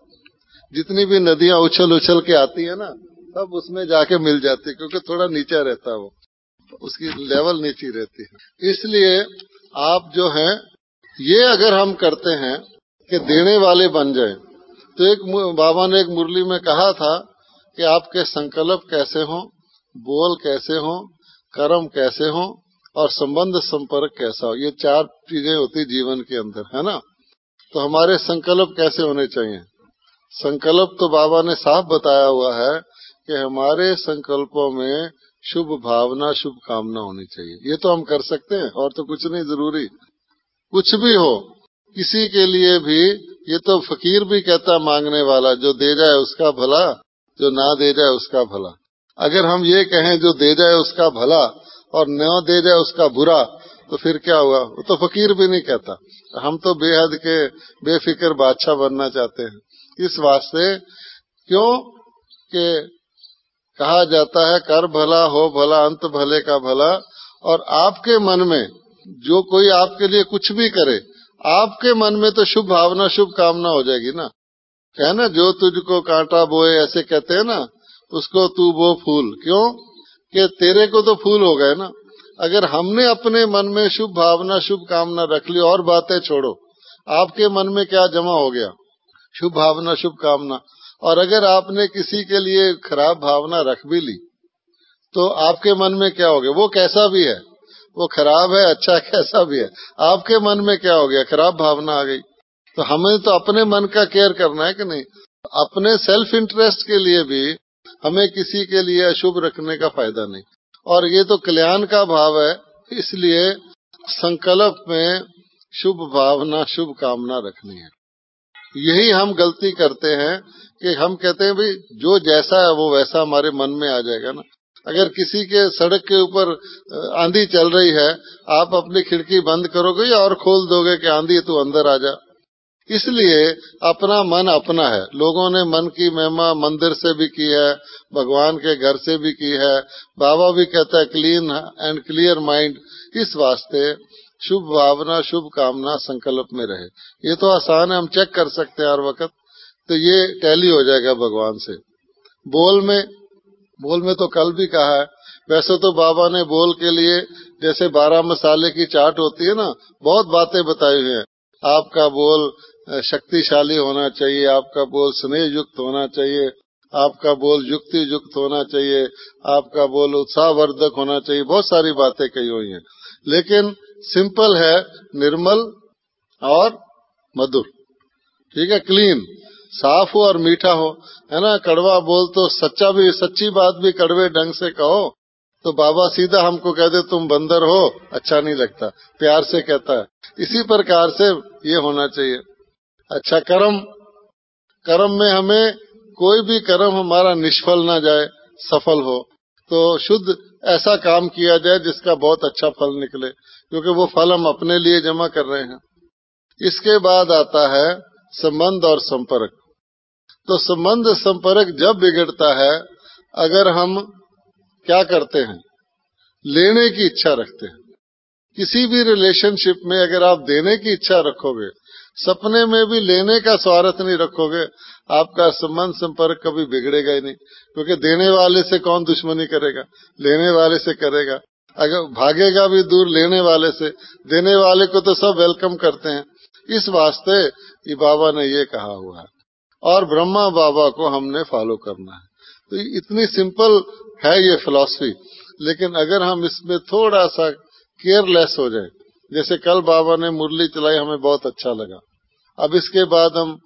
जितनी भी नदियां उछल के आती है ना, सब उसमें जाके मिल जाती है, क्योंकि थोड़ा नीचा रहता है, वो उसकी लेवल नीची रहती है। इसलिए आप जो हैं, ये अगर हम करते हैं कि देने वाले बन जाए, तो एक बाबा ने एक मुरली में कहा था कि आपके संकल्प कैसे हों, बोल कैसे हों, कर्म कैसे हों और संबंध संपर्क कैसा हो। ये 4 चीजें होती जीवन के अंदर, है ना। तो हमारे संकल्प कैसे होने चाहिए। संकल्प तो बाबा ने साफ बताया हुआ है कि हमारे संकल्पों में शुभ भावना, शुभ कामना होनी चाहिए। ये तो हम कर सकते हैं, और तो कुछ नहीं जरूरी। कुछ भी हो, किसी के लिए भी, ये तो फकीर भी कहता मांगने वाला, जो दे जाए उसका भला, जो ना दे जाए उसका भला। अगर हम ये कहें जो दे जाए उसका भला और न दे जाए उसका बुरा, तो फिर क्या हुआ? वो तो फकीर भी नहीं कहता। हम तो बेहद के बेफिक्र बादशाह बनना चाहते हैं। इस वास्ते क्यों कि कहा जाता है कर भला हो भला अंत भले का भला। और आपके मन में जो कोई आपके लिए कुछ भी करे, आपके मन में तो शुभ भावना शुभ कामना हो जाएगी ना। क्या ना, जो तुझको कांटा बोए, ऐसे कहते हैं ना, उसको तू बो फूल। क्यों कि तेरे को तो फूल हो गए ना। अगर हमने अपने मन में शुभ भावना शुभ कामना रख ली, और बातें छोड़ो, आपके मन में क्या जमा हो गया? शुभ भावना शुभ कामना। और अगर आपने किसी के लिए खराब भावना रख भी ली, तो आपके मन में क्या हो गया? वो कैसा भी है, वो खराब है अच्छा कैसा भी है, आपके मन में क्या हो गया? खराब भावना आ गई। तो हमें तो अपने मन का केयर करना है कि नहीं? अपने सेल्फ इंटरेस्ट के लिए भी हमें किसी के लिए अशुभ रखने का फायदा नहीं। और ये तो कल्याण का भाव है, इसलिए संकल्प में शुभ भावना शुभ कामना रखनी है। यही हम गलती करते हैं कि हम कहते हैं भाई जो जैसा है वो वैसा हमारे मन में आ जाएगा ना। अगर किसी के सड़क के ऊपर आंधी चल रही है, आप अपनी खिड़की बंद करोगे या और खोल दोगे कि आंधी तू अंदर आ जा? इसलिए अपना मन अपना है। लोगों ने मन की महिमा मंदिर से भी की है, भगवान के घर से भी की है। बाबा भी कहता है क्लीन एंड क्लियर माइंड। इस वास्ते शुभ भावना शुभ कामना संकल्प में रहे। ये तो आसान है, हम चेक कर सकते हैं हर वक्त, तो ये टैली हो जाएगा भगवान से। बोल में तो कल भी कहा है। वैसे तो बाबा ने बोल के लिए जैसे 12 मसाले की चाट होती है ना, बहुत बातें बताई हुई हैं। आपका बोल शक्तिशाली होना चाहिए, आपका बोल स्नेह युक्त होना चाहिए, आपका बोल युक्ति युक्त होना चाहिए, आपका बोल उत्साहवर्धक होना चाहिए। बहुत सारी बातें कही हुई हैं, लेकिन सिंपल है, निर्मल और मधुर। ठीक है, क्लीन, साफ हो और मीठा हो, है ना। कड़वा बोल तो सच्चा भी, सच्ची बात भी कड़वे ढंग से कहो तो बाबा सीधा हमको कह दे तुम बंदर हो, अच्छा नहीं लगता, प्यार से कहता है। इसी प्रकार से ये होना चाहिए। अच्छा, कर्म में हमें कोई भी कर्म हमारा निष्फल ना जाए, सफल हो। तो शुद्ध ऐसा काम किया जाए जिसका बहुत अच्छा फल निकले, क्योंकि वो फल हम अपने लिए जमा कर रहे हैं। इसके बाद आता है संबंध और संपर्क। तो संबंध संपर्क जब बिगड़ता है, अगर हम क्या करते हैं, लेने की इच्छा रखते हैं। किसी भी रिलेशनशिप में अगर आप देने की इच्छा रखोगे, सपने में भी लेने का स्वार्थ नहीं रखोगे, आपका संबंध संपर्क कभी बिगड़ेगा ही नहीं। क्योंकि देने वाले से कौन दुश्मनी करेगा? लेने वाले से करेगा। अगर भागेगा भी दूर लेने वाले से, देने वाले को तो सब वेलकम करते हैं। इस वास्ते ये बाबा ने ये कहा हुआ है, और ब्रह्मा बाबा को हमने फॉलो करना है। तो इतनी सिंपल है ये फिलॉसफी, लेकिन अगर हम इसमें थोड़ा सा केयरलेस हो जाए, जैसे कल बाबा ने मुरली चलाई, हमें बहुत अच्छा लगा। अब इसके बाद हम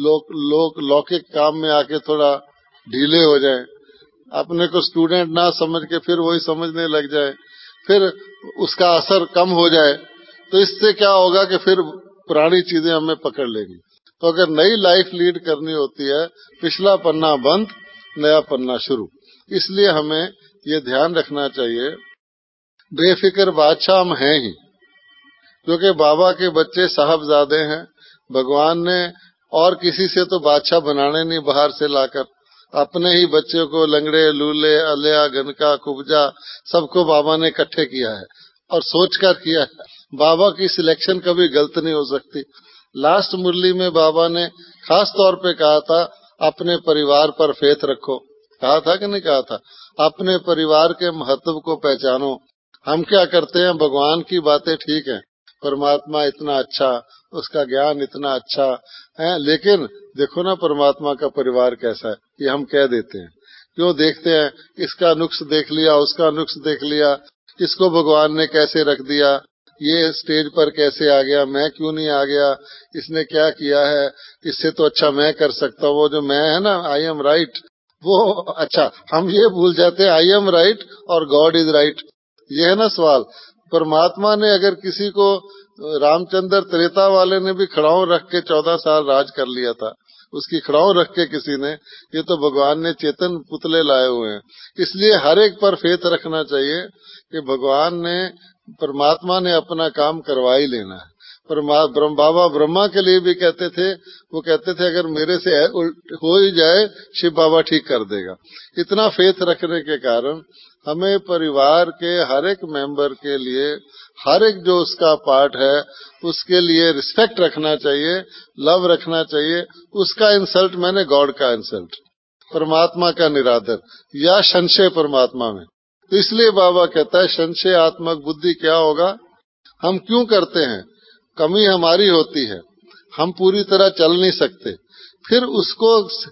लौकिक काम में आके थोड़ा ढीले हो जाए, अपने को स्टूडेंट ना समझ के फिर वही समझने लग जाए, फिर उसका असर कम हो जाए, तो इससे क्या होगा कि फिर पुरानी चीजें हमें पकड़ लेंगी। तो अगर नई लाइफ लीड करनी होती है, पिछला पन्ना बंद, नया पन्ना शुरू। इसलिए हमें ये ध्यान रखना चाहिए, बेफिक्र बादशाह हम हैं ही, क्योंकि बाबा के बच्चे साहबजादे हैं। भगवान ने और किसी से तो बादशाह बनाने नहीं, बाहर से लाकर अपने ही बच्चों को, लंगड़े लूले अलिया गनका कुब्जा, सबको बाबा ने इकट्ठे किया है और सोचकर किया है। बाबा की सिलेक्शन कभी गलत नहीं हो सकती। लास्ट मुरली में बाबा ने खास तौर पे कहा था, अपने परिवार पर फेथ रखो। कहा था कि नहीं कहा था? अपने परिवार के महत्व को पहचानो। हम क्या करते हैं, भगवान की बातें ठीक है, परमात्मा इतना अच्छा, उसका ज्ञान इतना अच्छा है, लेकिन देखो ना परमात्मा का परिवार कैसा है, ये हम कह देते हैं। क्यों देखते हैं? इसका नुक्स देख लिया, उसका नुक्स देख लिया, इसको भगवान ने कैसे रख दिया, ये स्टेज पर कैसे आ गया, मैं क्यों नहीं आ गया, इसने क्या किया है, इससे तो अच्छा मैं कर सकता हूँ। वो जो मैं है ना, आई एम राइट, वो अच्छा, हम ये भूल जाते हैं आई एम राइट और गॉड इज राइट। ये है ना सवाल। परमात्मा ने अगर किसी को, रामचंद्र त्रेता वाले ने भी खड़ाऊ रख के 14 साल राज कर लिया था, उसकी खड़ाऊ रख के किसी ने, ये तो भगवान ने चेतन पुतले लाए हुए हैं। इसलिए हर एक पर फेथ रखना चाहिए कि भगवान ने, परमात्मा ने अपना काम करवा ही लेना है। बाबा ब्रह्मा के लिए भी कहते थे, वो कहते थे अगर मेरे से हो ही जाए शिव बाबा ठीक कर देगा। इतना फेथ रखने के कारण हमें परिवार के हर एक मेंबर के लिए, हर एक जो उसका पार्ट है उसके लिए रिस्पेक्ट रखना चाहिए, लव रखना चाहिए। उसका इंसल्ट मैंने गॉड का इंसल्ट, परमात्मा का निरादर या संशय परमात्मा में। तो इसलिए बाबा कहता है संशय आत्मक बुद्धि क्या होगा, हम क्यों करते हैं, कमी हमारी होती है, हम पूरी तरह चल नहीं सकते, फिर उसको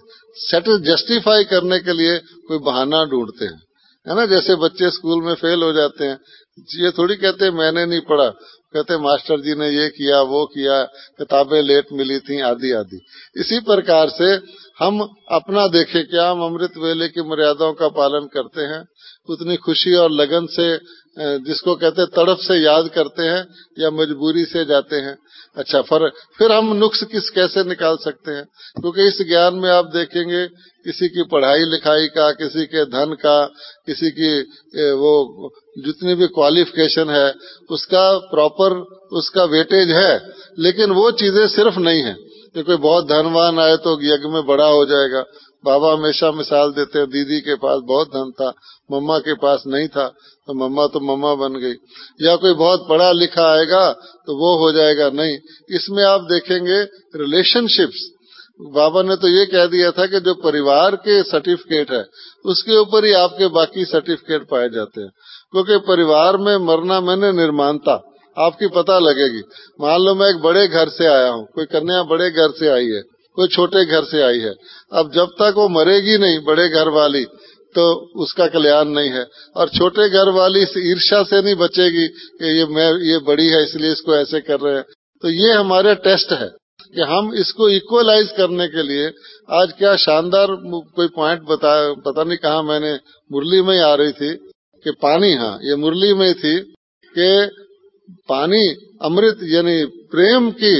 सेटल जस्टिफाई करने के लिए कोई बहाना ढूंढते हैं, है ना। जैसे बच्चे स्कूल में फेल हो जाते हैं, ये थोड़ी कहते मैंने नहीं पढ़ा, कहते मास्टर जी ने ये किया वो किया, किताबें लेट मिली थी, आदि आदि। इसी प्रकार से हम अपना देखें, क्या हम अमृत वेले की मर्यादाओं का पालन करते हैं, उतनी खुशी और लगन से, जिसको कहते तड़प से याद करते हैं, या मजबूरी से जाते हैं। अच्छा, फिर हम नुक्स कैसे निकाल सकते हैं, क्योंकि इस ज्ञान में आप देखेंगे किसी की पढ़ाई लिखाई का, किसी के धन का, किसी की वो जितनी भी क्वालिफिकेशन है उसका प्रॉपर उसका वेटेज है, लेकिन वो चीजें सिर्फ नहीं है कि कोई बहुत धनवान आए तो यज्ञ में बड़ा हो जाएगा। बाबा हमेशा मिसाल देते हैं, दीदी के पास बहुत धन था, मम्मा के पास नहीं था, तो मम्मा तो मम्मा बन गई। या कोई बहुत पढ़ा लिखा आएगा तो वो हो जाएगा, नहीं। इसमें आप देखेंगे रिलेशनशिप्स, बाबा ने तो ये कह दिया था कि जो परिवार के सर्टिफिकेट है उसके ऊपर ही आपके बाकी सर्टिफिकेट पाए जाते हैं। क्योंकि परिवार में मरना मैंने निर्माणता आपकी पता लगेगी। मान लो मैं एक बड़े घर से आया हूँ, कोई कन्या बड़े घर से आई है, कोई छोटे घर से आई है, अब जब तक वो मरेगी नहीं बड़े घर वाली तो उसका कल्याण नहीं है। और छोटे घर वाली से ईर्ष्या से नहीं बचेगी कि ये बड़ी है इसलिए इसको ऐसे कर रहे हैं। तो ये हमारे टेस्ट है कि हम इसको इक्वलाइज करने के लिए, आज क्या शानदार कोई पॉइंट बताया, पता नहीं कहाँ, मैंने मुरली में आ रही थी कि पानी, हाँ ये मुरली में थी कि पानी अमृत यानी प्रेम की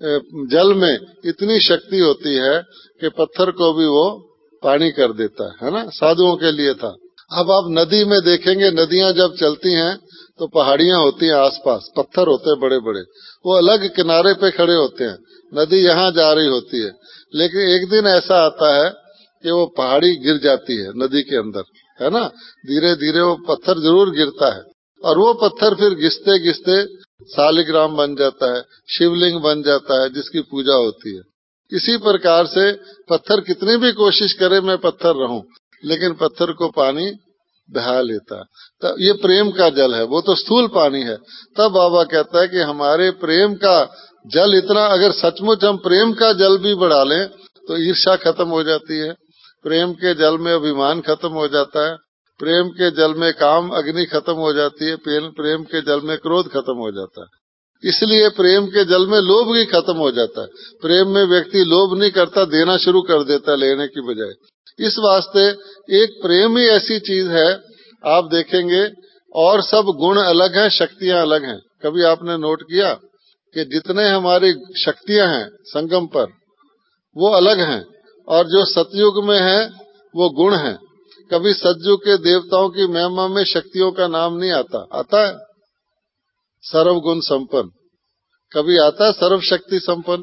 जल में इतनी शक्ति होती है कि पत्थर को भी वो पानी कर देता है ना। साधुओं के लिए था। अब आप नदी में देखेंगे, नदियां जब चलती हैं तो पहाड़ियां होती हैं, आसपास पत्थर होते हैं बड़े बड़े, वो अलग किनारे पे खड़े होते हैं, नदी यहाँ जा रही होती है। लेकिन एक दिन ऐसा आता है कि वो पहाड़ी गिर जाती है नदी के अंदर, है ना। धीरे धीरे वो पत्थर जरूर गिरता है, और वो पत्थर फिर घिसते घिसते शालिग्राम बन जाता है, शिवलिंग बन जाता है, जिसकी पूजा होती है। इसी प्रकार से पत्थर कितनी भी कोशिश करे मैं पत्थर रहूं, लेकिन पत्थर को पानी बहा लेता। तब ये प्रेम का जल है, वो तो स्थूल पानी है। तब बाबा कहता है कि हमारे प्रेम का जल इतना, अगर सचमुच हम प्रेम का जल भी बढ़ा लें तो ईर्ष्या खत्म हो जाती है, प्रेम के जल में अभिमान खत्म हो जाता है, प्रेम के जल में काम अग्नि खत्म हो जाती है, प्रेम के जल में क्रोध खत्म हो जाता है। इसलिए प्रेम के जल में लोभ भी खत्म हो जाता है। प्रेम में व्यक्ति लोभ नहीं करता, देना शुरू कर देता लेने की बजाय। इस वास्ते एक प्रेम ही ऐसी चीज है, आप देखेंगे और सब गुण अलग हैं, शक्तियां अलग हैं। कभी आपने नोट किया कि जितने हमारी शक्तियां हैं संगम पर वो अलग हैं, और जो सतयुग में है वो गुण हैं। कभी सतयुग के देवताओं की महिमा में शक्तियों का नाम नहीं आता, आता है सर्वगुण संपन्न, कभी आता है सर्व शक्ति संपन्न,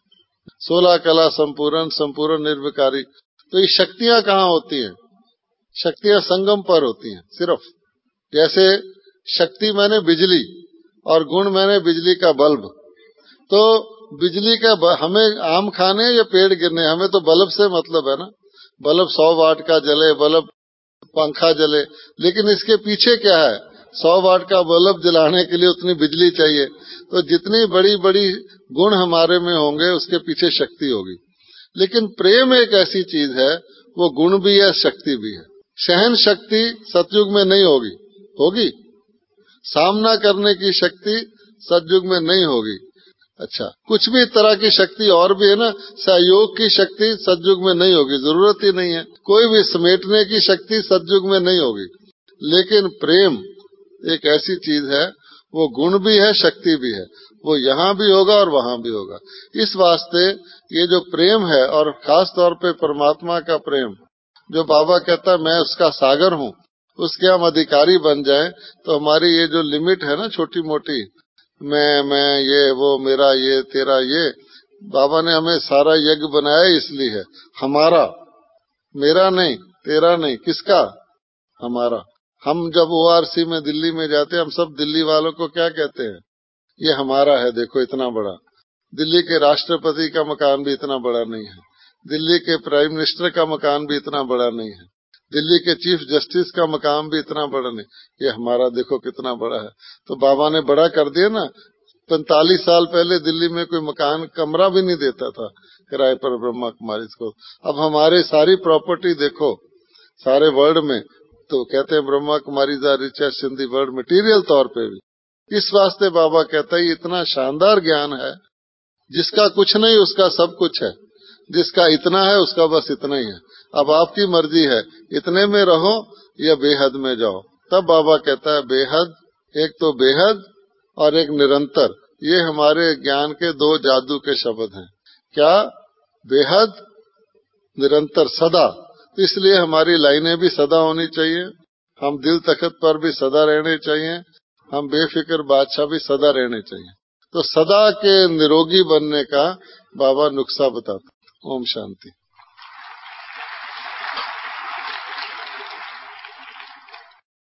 16 कला संपूर्ण, संपूर्ण निर्विकारी। तो ये शक्तियां कहाँ होती हैं? शक्तियां संगम पर होती हैं सिर्फ। जैसे शक्ति मैंने बिजली और गुण मैंने बिजली का बल्ब। तो बिजली का हमें आम खाने या पेड़ गिरने, हमें तो बल्ब से मतलब है ना। बल्ब 100 वाट का जले, बल्ब पंखा जले, लेकिन इसके पीछे क्या है? 100 वाट का बल्ब जलाने के लिए उतनी बिजली चाहिए। तो जितनी बड़ी बड़ी गुण हमारे में होंगे उसके पीछे शक्ति होगी। लेकिन प्रेम एक ऐसी चीज है, वो गुण भी है शक्ति भी है। सहन शक्ति सतयुग में नहीं होगी, होगी सामना करने की शक्ति सतयुग में नहीं होगी। अच्छा, कुछ भी तरह की शक्ति और भी है ना, सहयोग की शक्ति सतयुग में नहीं होगी, जरूरत ही नहीं है। कोई भी समेटने की शक्ति सतयुग में नहीं होगी। लेकिन प्रेम एक ऐसी चीज है, वो गुण भी है, शक्ति भी है, वो यहाँ भी होगा और वहां भी होगा। इस वास्ते ये जो प्रेम है, और खास तौर पे परमात्मा का प्रेम, जो बाबा कहता है मैं उसका सागर हूँ, उसके हम अधिकारी बन जाएं, तो हमारी ये जो लिमिट है ना छोटी मोटी, मैं ये वो मेरा ये तेरा ये, बाबा ने हमें सारा यज्ञ बनाया इसलिए है, हमारा, मेरा नहीं, तेरा नहीं, किसका? हमारा। हम जब ORC में दिल्ली में जाते हैं, हम सब दिल्ली वालों को क्या कहते हैं? ये हमारा है, देखो इतना बड़ा। दिल्ली के राष्ट्रपति का मकान भी इतना बड़ा नहीं है, दिल्ली के प्राइम मिनिस्टर का मकान भी इतना बड़ा नहीं है, दिल्ली के चीफ जस्टिस का मकान भी इतना बड़ा नहीं, ये हमारा देखो कितना बड़ा है। तो बाबा ने बड़ा कर दिया ना। 45 साल पहले दिल्ली में कोई मकान कमरा भी नहीं देता था किराए पर ब्रह्मा कुमारी को। अब हमारे सारी प्रॉपर्टी देखो सारे वर्ल्ड में, तो कहते हैं Brahma Kumari the richest in the world, material तौर पे भी। इस वास्ते बाबा कहता है इतना शानदार ज्ञान है, जिसका कुछ नहीं उसका सब कुछ है, जिसका इतना है उसका बस इतना ही है। अब आपकी मर्जी है, इतने में रहो या बेहद में जाओ। तब बाबा कहता है बेहद, एक तो बेहद और एक निरंतर, ये हमारे ज्ञान के दो जादू के शब्द हैं। क्या? बेहद, निरंतर, सदा। तो इसलिए हमारी लाइनें भी सदा होनी चाहिए, हम दिल तख्त पर भी सदा रहने चाहिए, हम बेफिक्र बादशाह भी सदा रहने चाहिए। तो सदा के निरोगी बनने का बाबा नुस्खा बताता। ओम शांति।